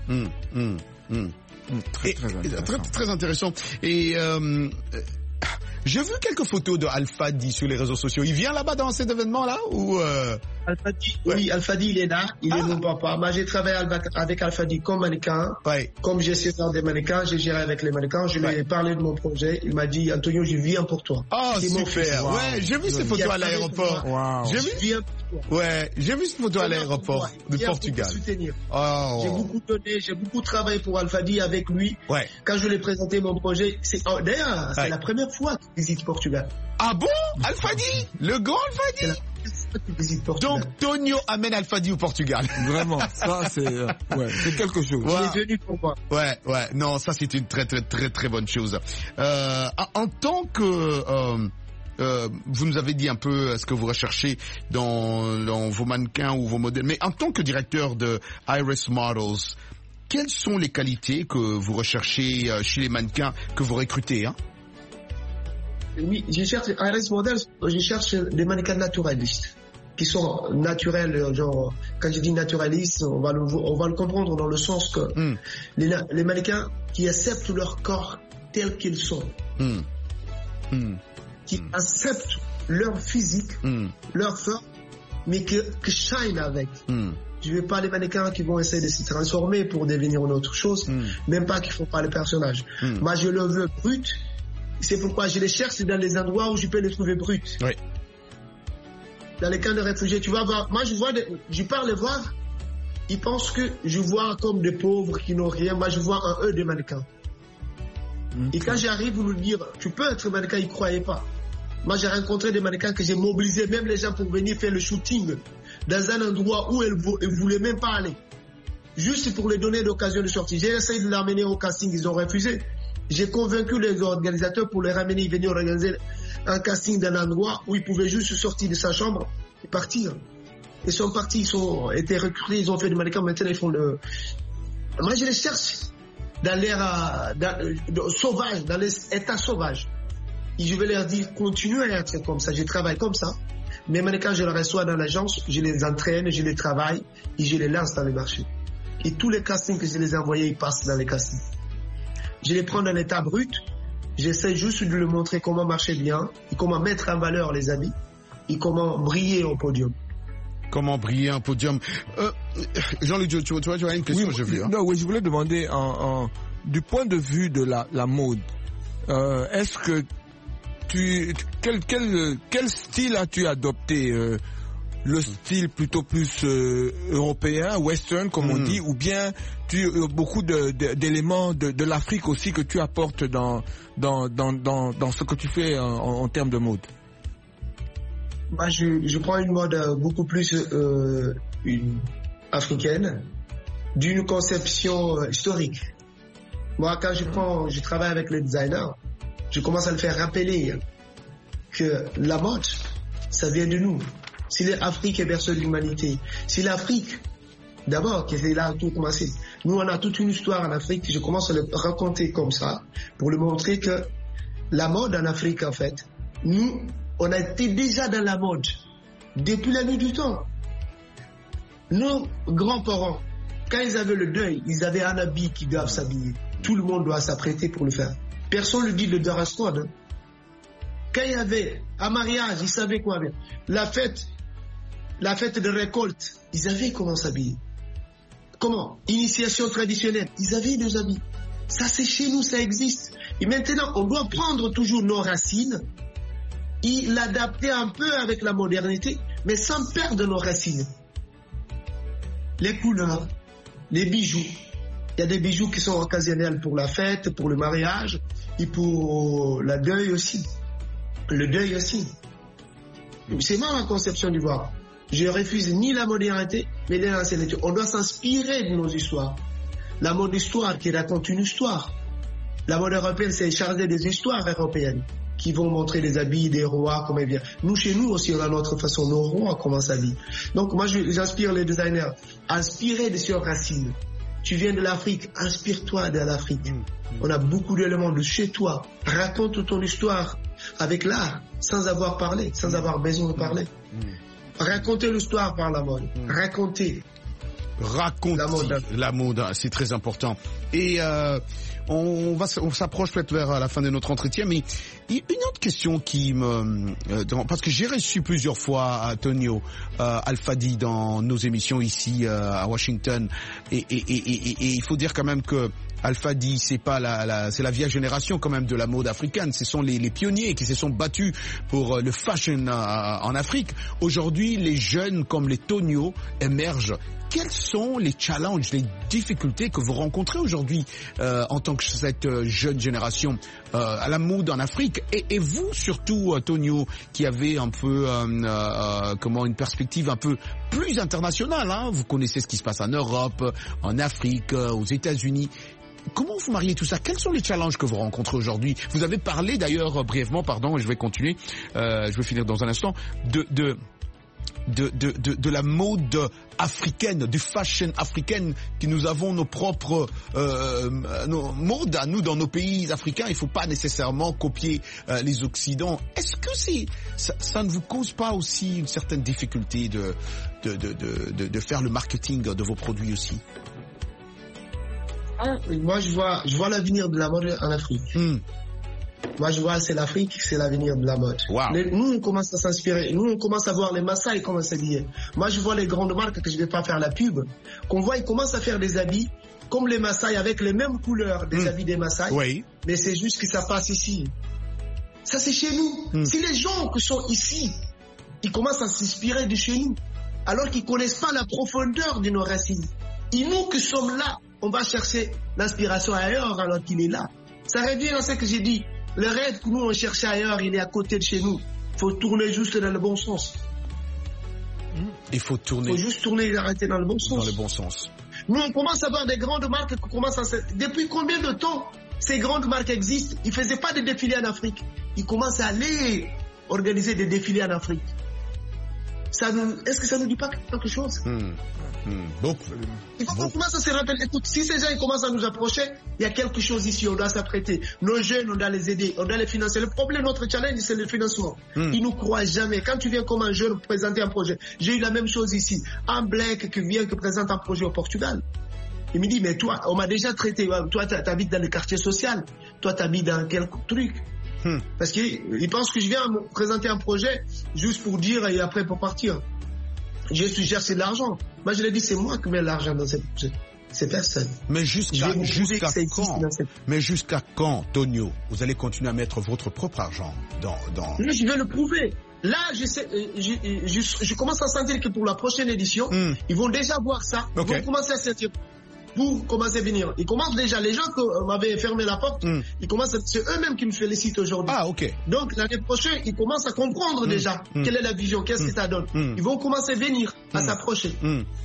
Très intéressant. Et j'ai vu quelques photos de Alpha D sur les réseaux sociaux. Il vient là-bas dans cet événement-là ou Alpha D, oui, Alpha D, il est là. Il est mon papa. Moi, j'ai travaillé avec Alpha D comme mannequin. Ouais. Comme gestionnaire des mannequins, j'ai géré avec les mannequins. Je lui ai parlé de mon projet. Il m'a dit, Antonio, je viens pour toi. Oh, super. Wow. Ouais, j'ai vu ces photos à l'aéroport. Wow. J'ai vu ces photos à l'aéroport de Portugal. Oh. J'ai beaucoup donné, j'ai beaucoup travaillé pour Alpha D avec lui. Ouais. Quand je lui ai présenté mon projet, d'ailleurs, c'est la première fois qu'il visite Portugal. Ah bon? Alpha D? Le grand Alpha D? Donc Tonio amène Alpha D au Portugal. Vraiment, ça c'est quelque chose. Il est venu pour moi. Ouais, non, ça c'est une très bonne chose. En tant que vous nous avez dit un peu ce que vous recherchez dans vos mannequins ou vos modèles, mais en tant que directeur de Iris Models, quelles sont les qualités que vous recherchez chez les mannequins que vous recrutez, hein? Oui, je cherche Iris Models, je cherche des mannequins naturalistes, qui sont naturels, genre, quand je dis naturalistes, on va le comprendre dans le sens que les mannequins qui acceptent leur corps tel qu'ils sont, qui acceptent leur physique, leur forme, mais qui shine avec. Je ne veux pas les mannequins qui vont essayer de se transformer pour devenir une autre chose, même pas qui font pas le personnage. Moi, je le veux brut. C'est pourquoi je les cherche dans les endroits où je peux les trouver bruts. Oui. Dans les camps de réfugiés, tu vas voir. Moi, je pars les voir. Ils pensent que je vois comme des pauvres qui n'ont rien. Moi, je vois en eux des mannequins. Et quand j'arrive, vous nous dire, tu peux être mannequin, ils ne croyaient pas. Moi, j'ai rencontré des mannequins que j'ai mobilisés, même les gens pour venir faire le shooting dans un endroit où ils ne voulaient même pas aller. Juste pour les donner l'occasion de sortir. J'ai essayé de l'amener au casting, ils ont refusé. J'ai convaincu les organisateurs pour les ramener, ils venaient organiser un casting dans un endroit où ils pouvaient juste sortir de sa chambre et partir. Ils sont partis, ils ont été recrutés, ils ont fait du mannequin, maintenant ils font le... Moi je les cherche dans l'air sauvage, dans les états sauvages. Et je vais leur dire, continuez à être comme ça, je travaille comme ça. Mes mannequins, je les reçois dans l'agence, je les entraîne, je les travaille et je les lance dans les marchés. Et tous les castings que je les ai envoyés, ils passent dans les castings. Je les prends dans l'état brut, j'essaie juste de leur montrer comment marcher bien, et comment mettre en valeur les habits, et comment briller au podium. Comment briller un podium. Jean-Luc, tu as une question, j'ai vu. Hein? Oui, je voulais demander, du point de vue de la mode, est-ce que quel style as-tu adopté le style plutôt plus européen, western comme on dit, ou bien beaucoup d'éléments de l'Afrique aussi que tu apportes dans ce que tu fais en termes de mode? Moi, je prends une mode beaucoup plus africaine, d'une conception historique. Moi, quand je travaille avec les designers, je commence à le faire rappeler que la mode, ça vient de nous. Si l'Afrique est berceau de l'humanité, si l'Afrique, d'abord, que c'est là où tout commencé. Nous, on a toute une histoire en Afrique, je commence à le raconter comme ça, pour lui montrer que la mode en Afrique, en fait, nous, on a été déjà dans la mode, depuis la nuit du temps. Nos grands-parents, quand ils avaient le deuil, ils avaient un habit qu'ils doivent s'habiller. Tout le monde doit s'apprêter pour le faire. Personne ne dit le dress code. Hein. Quand il y avait un mariage, ils savaient quoi faire. La fête, la fête de récolte, ils avaient comment s'habiller. Comment? Initiation traditionnelle, ils avaient des habits. Ça, c'est chez nous, ça existe. Et maintenant, on doit prendre toujours nos racines et l'adapter un peu avec la modernité, mais sans perdre nos racines. Les couleurs, les bijoux. Il y a des bijoux qui sont occasionnels pour la fête, pour le mariage et pour le deuil aussi. Le deuil aussi. C'est moi ma conception du voir. Je refuse ni la modernité, mais l'ancienneté. On doit s'inspirer de nos histoires. La mode histoire qui raconte une histoire. La mode européenne, c'est chargé des histoires européennes qui vont montrer les habits des rois, comment ils viennent. Nous, chez nous aussi, on a notre façon, nos rois, comment s'habillent. Donc, moi, j'inspire les designers. Inspirez de ces racines. Tu viens de l'Afrique, inspire-toi de l'Afrique. On a beaucoup d'éléments de chez toi. Raconte ton histoire avec l'art, sans avoir parlé, sans avoir besoin de parler. Racontez l'histoire par la mode. Racontez la mode, c'est très important. Et on s'approche peut-être vers la fin de notre entretien, mais il y a une autre question qui parce que j'ai reçu plusieurs fois Tonio Al-Fadi dans nos émissions ici à Washington, et il faut dire quand même que Al-Fadi, c'est la vieille génération quand même de la mode africaine. Ce sont les pionniers qui se sont battus pour le fashion en Afrique. Aujourd'hui, les jeunes comme les Tonio émergent. Quels sont les challenges, les difficultés que vous rencontrez aujourd'hui en tant que cette jeune génération à la mode en Afrique, et vous surtout, Tonio, qui avez un peu une perspective un peu plus internationale, hein? Vous connaissez ce qui se passe en Europe, en Afrique, aux États-Unis. Comment vous mariez tout ça? Quels sont les challenges que vous rencontrez aujourd'hui? Vous avez parlé d'ailleurs brièvement, pardon, je vais continuer, je vais finir dans un instant, de la mode africaine, du fashion africaine, que nous avons nos propres nos modes à nous dans nos pays africains. Il faut pas nécessairement copier les Occidents. Est-ce que ça ne vous cause pas aussi une certaine difficulté de faire le marketing de vos produits aussi? Moi, je vois l'avenir de la mode en Afrique. Moi, je vois, c'est l'Afrique, c'est l'avenir de la mode. Wow. Nous, on commence à s'inspirer. Nous, on commence à voir les Maasai comment s'habiller. Moi, je vois les grandes marques, que je ne vais pas faire la pub, qu'on voit, ils commencent à faire des habits comme les Maasai, avec les mêmes couleurs des habits des Maasai. Oui. Mais c'est juste que ça passe ici. Ça, c'est chez nous. Si les gens qui sont ici, ils commencent à s'inspirer de chez nous, alors qu'ils ne connaissent pas la profondeur de nos racines. Et nous qui sommes là, on va chercher l'inspiration ailleurs alors qu'il est là. Ça revient à ce que j'ai dit. Le rêve que nous on cherche ailleurs, il est à côté de chez nous. Il faut tourner juste dans le bon sens. Il faut juste tourner et arrêter dans le bon sens. Dans le bon sens. Nous, on commence à voir des grandes marques qui commencent à... Depuis combien de temps ces grandes marques existent? Ils ne faisaient pas de défilés en Afrique. Ils commencent à aller organiser des défilés en Afrique. Est-ce que ça ne nous dit pas quelque chose? Beaucoup. Il faut qu'on commence à se rappeler. Écoute, si ces gens ils commencent à nous approcher, il y a quelque chose ici, on doit s'apprêter. Nos jeunes, on doit les aider, on doit les financer. Le problème, notre challenge, c'est le financement. Ils ne nous croient jamais. Quand tu viens comme un jeune présenter un projet, j'ai eu la même chose ici. Un black qui présente un projet au Portugal. Il me dit, mais toi, on m'a déjà traité. Toi, tu habites dans le quartier social. Toi, tu habites dans quel truc? Parce qu'il pense que je viens me présenter un projet juste pour dire et après pour partir. Je suggère c'est de l'argent. Moi je l'ai dit, c'est moi qui mets l'argent dans ces personnes. Mais jusqu'à quand, Tonio, vous allez continuer à mettre votre propre argent dans... Mais je vais le prouver. Là, je commence à sentir que pour la prochaine édition, ils vont déjà voir ça. Ils vont commencer à sentir. Pour commencer à venir. Ils commencent déjà, les gens qui m'avaient fermé la porte, ils commencent, c'est eux-mêmes qui me félicitent aujourd'hui. Ah, ok. Donc, l'année prochaine, ils commencent à comprendre déjà quelle est la vision, qu'est-ce que ça donne. Ils vont commencer à venir, à s'approcher.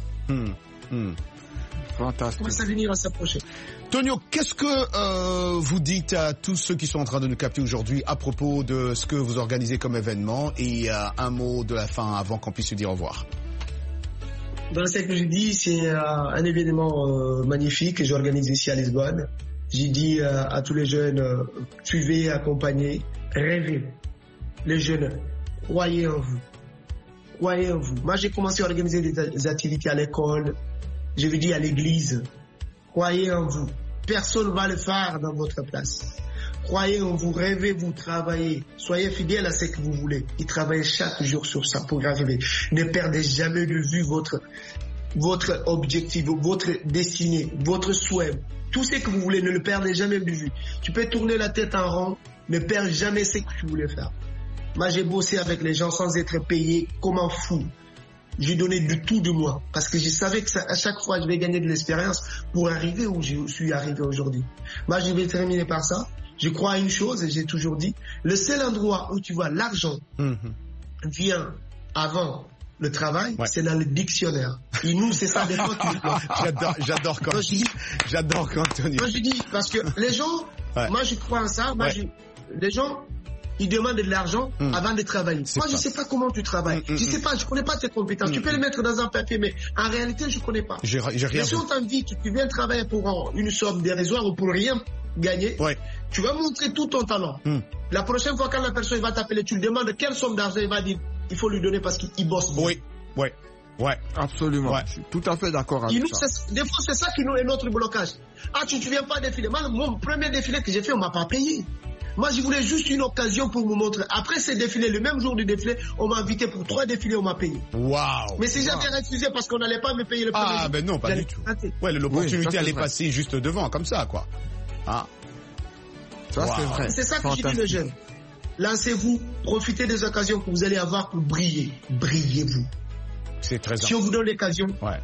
Fantastique. Commencer à venir, à s'approcher. Tonio, qu'est-ce que vous dites à tous ceux qui sont en train de nous capter aujourd'hui à propos de ce que vous organisez comme événement, et un mot de la fin avant qu'on puisse se dire au revoir? Dans ce que je dis, c'est un événement magnifique que j'organise ici à Lisbonne. J'ai dit à tous les jeunes, suivez, accompagnez, rêvez. Les jeunes, croyez en vous. Croyez en vous. Moi, j'ai commencé à organiser des activités à l'école. Je vous dis à l'église. Croyez en vous. Personne ne va le faire dans votre place. Croyez en vous, rêvez, vous travaillez. Soyez fidèles à ce que vous voulez. Et travaillez chaque jour sur ça pour y arriver. Ne perdez jamais de vue votre objectif, votre destinée, votre souhait. Tout ce que vous voulez, ne le perdez jamais de vue. Tu peux tourner la tête en rond, ne perds jamais ce que tu voulais faire. Moi, j'ai bossé avec les gens sans être payé comme un fou. J'ai donné du tout de moi parce que je savais que à chaque fois, je vais gagner de l'expérience pour arriver où je suis arrivé aujourd'hui. Moi, je vais terminer par ça. Je crois à une chose et j'ai toujours dit, le seul endroit où tu vois l'argent vient avant le travail, c'est dans le dictionnaire. Et nous, c'est ça des fois que J'adore quand Tony. Moi, je dis, parce que les gens, moi, je crois en ça. Les gens, ils demandent de l'argent avant de travailler. Moi, je ne sais pas comment tu travailles. Je sais pas, je connais pas tes compétences. Tu peux les mettre dans un papier, mais en réalité, je connais pas. J'ai rien. Mais si on t'invite, tu viens travailler pour une somme dérisoire ou pour rien gagner, tu vas montrer tout ton talent. La prochaine fois, quand la personne va t'appeler, tu lui demandes quelle somme d'argent, il va dire, il faut lui donner parce qu'il bosse bien. Oui, absolument. Je suis tout à fait d'accord avec ça. Des fois, c'est ça qui est notre blocage. Ah, tu ne viens pas défiler. Moi, mon premier défilé que j'ai fait, on ne m'a pas payé. Moi, je voulais juste une occasion pour me montrer. Après ces défilés, le même jour du défilé, on m'a invité pour 3 défilés, on m'a payé. Waouh! Mais si j'avais refusé parce qu'on n'allait pas me payer le premier jour. Ah, ben non, pas du tout. Ouais, l'opportunité allait passer juste devant, comme ça, quoi. Ah. Ça, c'est vrai. C'est ça que je dis aux jeunes. Lancez-vous, profitez des occasions que vous allez avoir pour briller. Brillez-vous. C'est très important. Si on vous donne l'occasion.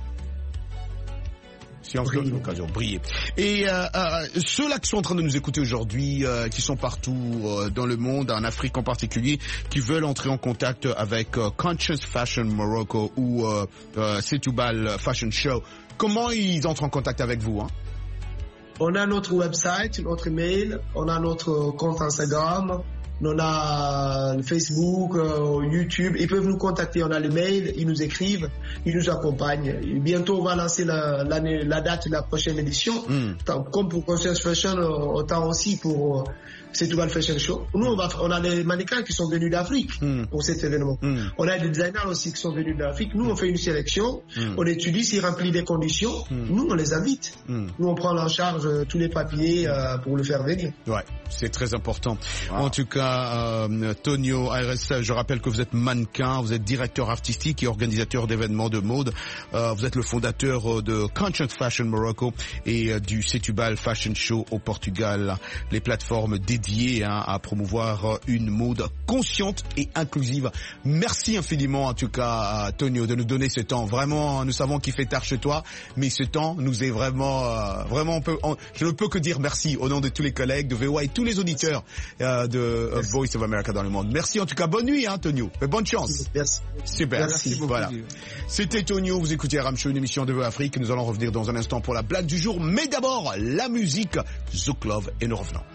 Si on vous donne l'occasion, briller. Et ceux-là qui sont en train de nous écouter aujourd'hui, qui sont partout dans le monde, en Afrique en particulier, qui veulent entrer en contact avec Conscious Fashion Morocco ou Setúbal Fashion Show, comment ils entrent en contact avec vous, On a notre website, notre mail, on a notre compte Instagram, on a Facebook, YouTube. Ils peuvent nous contacter, on a le mail, ils nous écrivent, ils nous accompagnent. Et bientôt, on va lancer la date de la prochaine édition. Comme pour Conscious Fashion, autant aussi pour Setúbal Fashion Show. Nous, on a des mannequins qui sont venus d'Afrique pour cet événement. On a des designers aussi qui sont venus d'Afrique. Nous, on fait une sélection, on étudie s'ils remplissent des conditions. Nous, on les invite. Nous, on prend en charge tous les papiers pour le faire venir. Ouais, c'est très important. En tout cas, Tonio Ayres, je rappelle que vous êtes mannequin, vous êtes directeur artistique et organisateur d'événements de mode. Vous êtes le fondateur de Conscious Fashion Morocco et du Setúbal Fashion Show au Portugal. Les plateformes dédiées à promouvoir une mode consciente et inclusive. Merci infiniment, en tout cas, Tonio, de nous donner ce temps. Vraiment, nous savons qu'il fait tard chez toi, mais ce temps nous est vraiment, je ne peux que dire merci au nom de tous les collègues de VOA et tous les auditeurs de Voice of America dans le monde. Merci en tout cas, bonne nuit, Tonio, et bonne chance. Merci. Super. Merci beaucoup. Voilà. C'était Tonio, vous écoutez Aram Show, une émission de VOA Afrique. Nous allons revenir dans un instant pour la blague du jour, mais d'abord, la musique, Zouk Love, et nous revenons.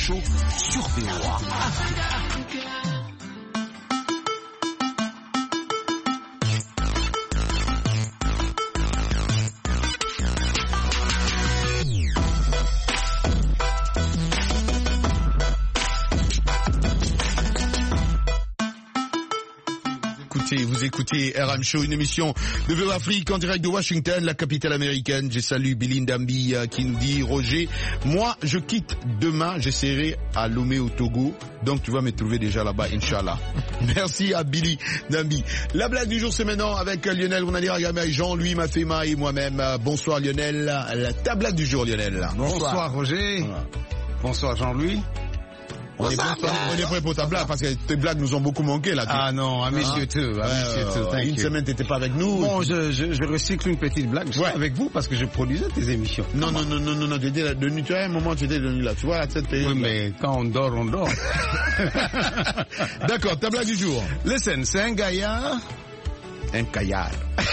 Show sur VOA. Vous écoutez RM Show, une émission de VOA Afrique en direct de Washington, la capitale américaine. Je salue Billy Ndambi qui nous dit: Roger, moi je quitte demain, j'essaierai à Lomé au Togo, donc tu vas me trouver déjà là-bas, Inch'Allah. Merci à Billy Ndambi. La blague du jour, c'est maintenant avec Lionel Ronalira, Jean-Louis Mafema et moi-même. Bonsoir Lionel. Ta blague du jour, Lionel. Bonsoir Roger. Bonsoir Jean-Louis. On est prêt pour ta blague parce que tes blagues nous ont beaucoup manqué là. Ah non, I miss you too. Une semaine t'étais pas avec nous. Bon, je recycle une petite blague. Je suis avec vous parce que je produisais tes émissions. Non, tu as un moment tu étais venu là. Tu vois à cette période. Oui, mais quand on dort, on dort. D'accord, ta blague du jour. Listen, c'est un gaillard. Un caillard.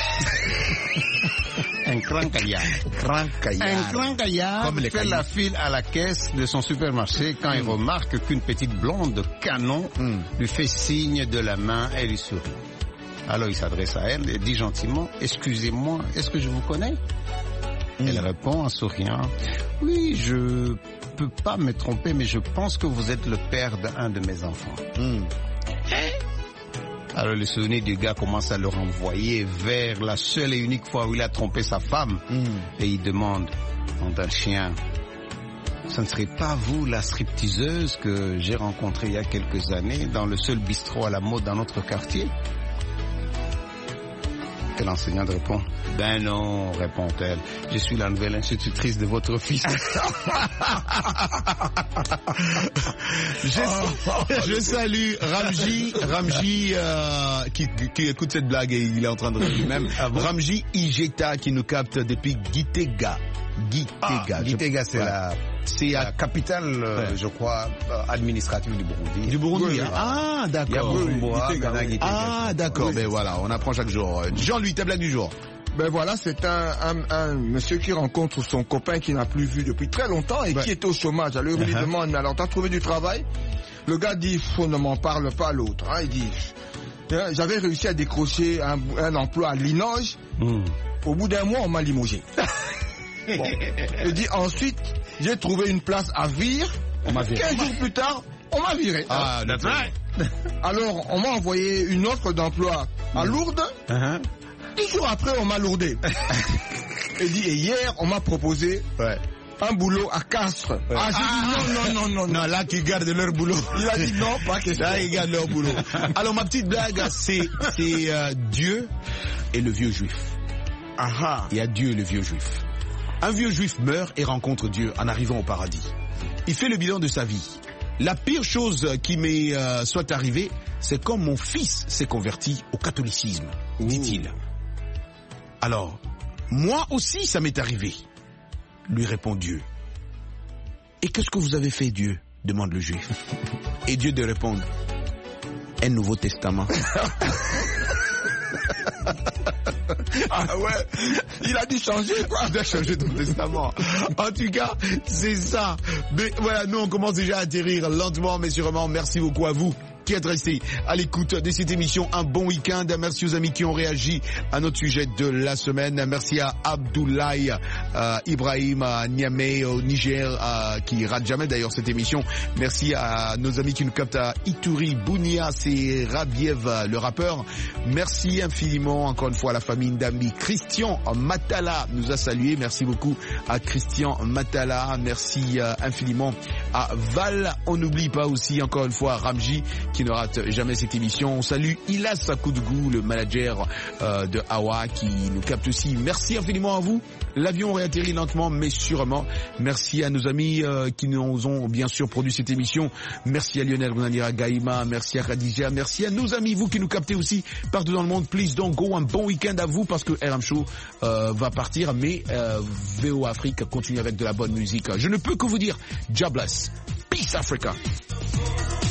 Un grand gaillard. Un grand gaillard fait la file à la caisse de son supermarché quand il remarque qu'une petite blonde canon lui fait signe de la main et lui sourit. Alors il s'adresse à elle et dit gentiment: excusez-moi, est-ce que je vous connais? Elle répond en souriant: oui, je peux pas me tromper, mais je pense que vous êtes le père d'un de mes enfants. Alors le souvenir du gars commence à le renvoyer vers la seule et unique fois où il a trompé sa femme. Et il demande, nom d'un chien: ce ne serait pas vous la stripteaseuse que j'ai rencontrée il y a quelques années dans le seul bistrot à la mode dans notre quartier? Et l'enseignante répond: ben non, répond-elle, je suis la nouvelle institutrice de votre fils. Je salue Ramji qui écoute cette blague et il est en train de rire lui-même. Ramji Ijeta qui nous capte depuis Gitega. Gitega, c'est la capitale, je crois, administrative du Burundi. Du Burundi. Ah, d'accord. Ah, d'accord. Ben voilà, on apprend chaque jour. Jean-Louis, ta blague du jour. Ben voilà, c'est un monsieur qui rencontre son copain qui n'a plus vu depuis très longtemps et qui est au chômage. Alors il lui demande: alors t'as trouvé du travail? Le gars dit: ne m'en parle pas à l'autre. Il dit: j'avais réussi à décrocher un emploi à Linoges. Au bout d'un mois, on m'a limogé. Bon. Il dit: ensuite, j'ai trouvé une place à Vire. 15 jours plus tard, on m'a viré. Ah, that's right. Alors, on m'a envoyé une offre d'emploi à Lourdes. 10 jours après, on m'a lourdé. Il dit: et hier, on m'a proposé un boulot à Castres. J'ai dit non. Non, là, qu'ils gardent leur boulot. Il a dit non, pas question. Là, ils gardent leur boulot. Alors, ma petite blague, c'est Dieu et le vieux juif. Il y a Dieu et le vieux juif. Un vieux juif meurt et rencontre Dieu en arrivant au paradis. Il fait le bilan de sa vie. La pire chose qui m'est soit arrivée, c'est quand mon fils s'est converti au catholicisme, dit-il. Alors, moi aussi ça m'est arrivé, lui répond Dieu. Et qu'est-ce que vous avez fait, Dieu? Demande le juif. Et Dieu de répondre: un Nouveau Testament. Ah ouais, il a dû changer quoi. Il a changé ton testament. En tout cas, c'est ça. Mais voilà, nous on commence déjà à atterrir lentement mais sûrement. Merci beaucoup à vous qui êtes restés à l'écoute de cette émission. Un bon week-end. Merci aux amis qui ont réagi à notre sujet de la semaine. Merci à Abdoulaye Ibrahim à Niamey au Niger qui rate jamais d'ailleurs cette émission. Merci à nos amis qui nous captent à Ituri, Bounia, c'est Rabiev le rappeur. Merci infiniment encore une fois à la famille Ndambi. Christian Matala nous a salué. Merci beaucoup à Christian Matala. Merci infiniment à Val. On n'oublie pas aussi encore une fois Ramji qui ne rate jamais cette émission. On salue Ilas Sakoudgou, le manager de Awa qui nous capte aussi. Merci infiniment à vous. L'avion réatterrit lentement mais sûrement. Merci à nos amis qui nous ont bien sûr produit cette émission. Merci à Lionel Ronalira Gaïma, merci à Khadija, merci à nos amis, vous qui nous captez aussi partout dans le monde. Please don't go, un bon week-end à vous parce que RM Show va partir, mais VOA Afrique continue avec de la bonne musique. Je ne peux que vous dire, God bless, peace Africa.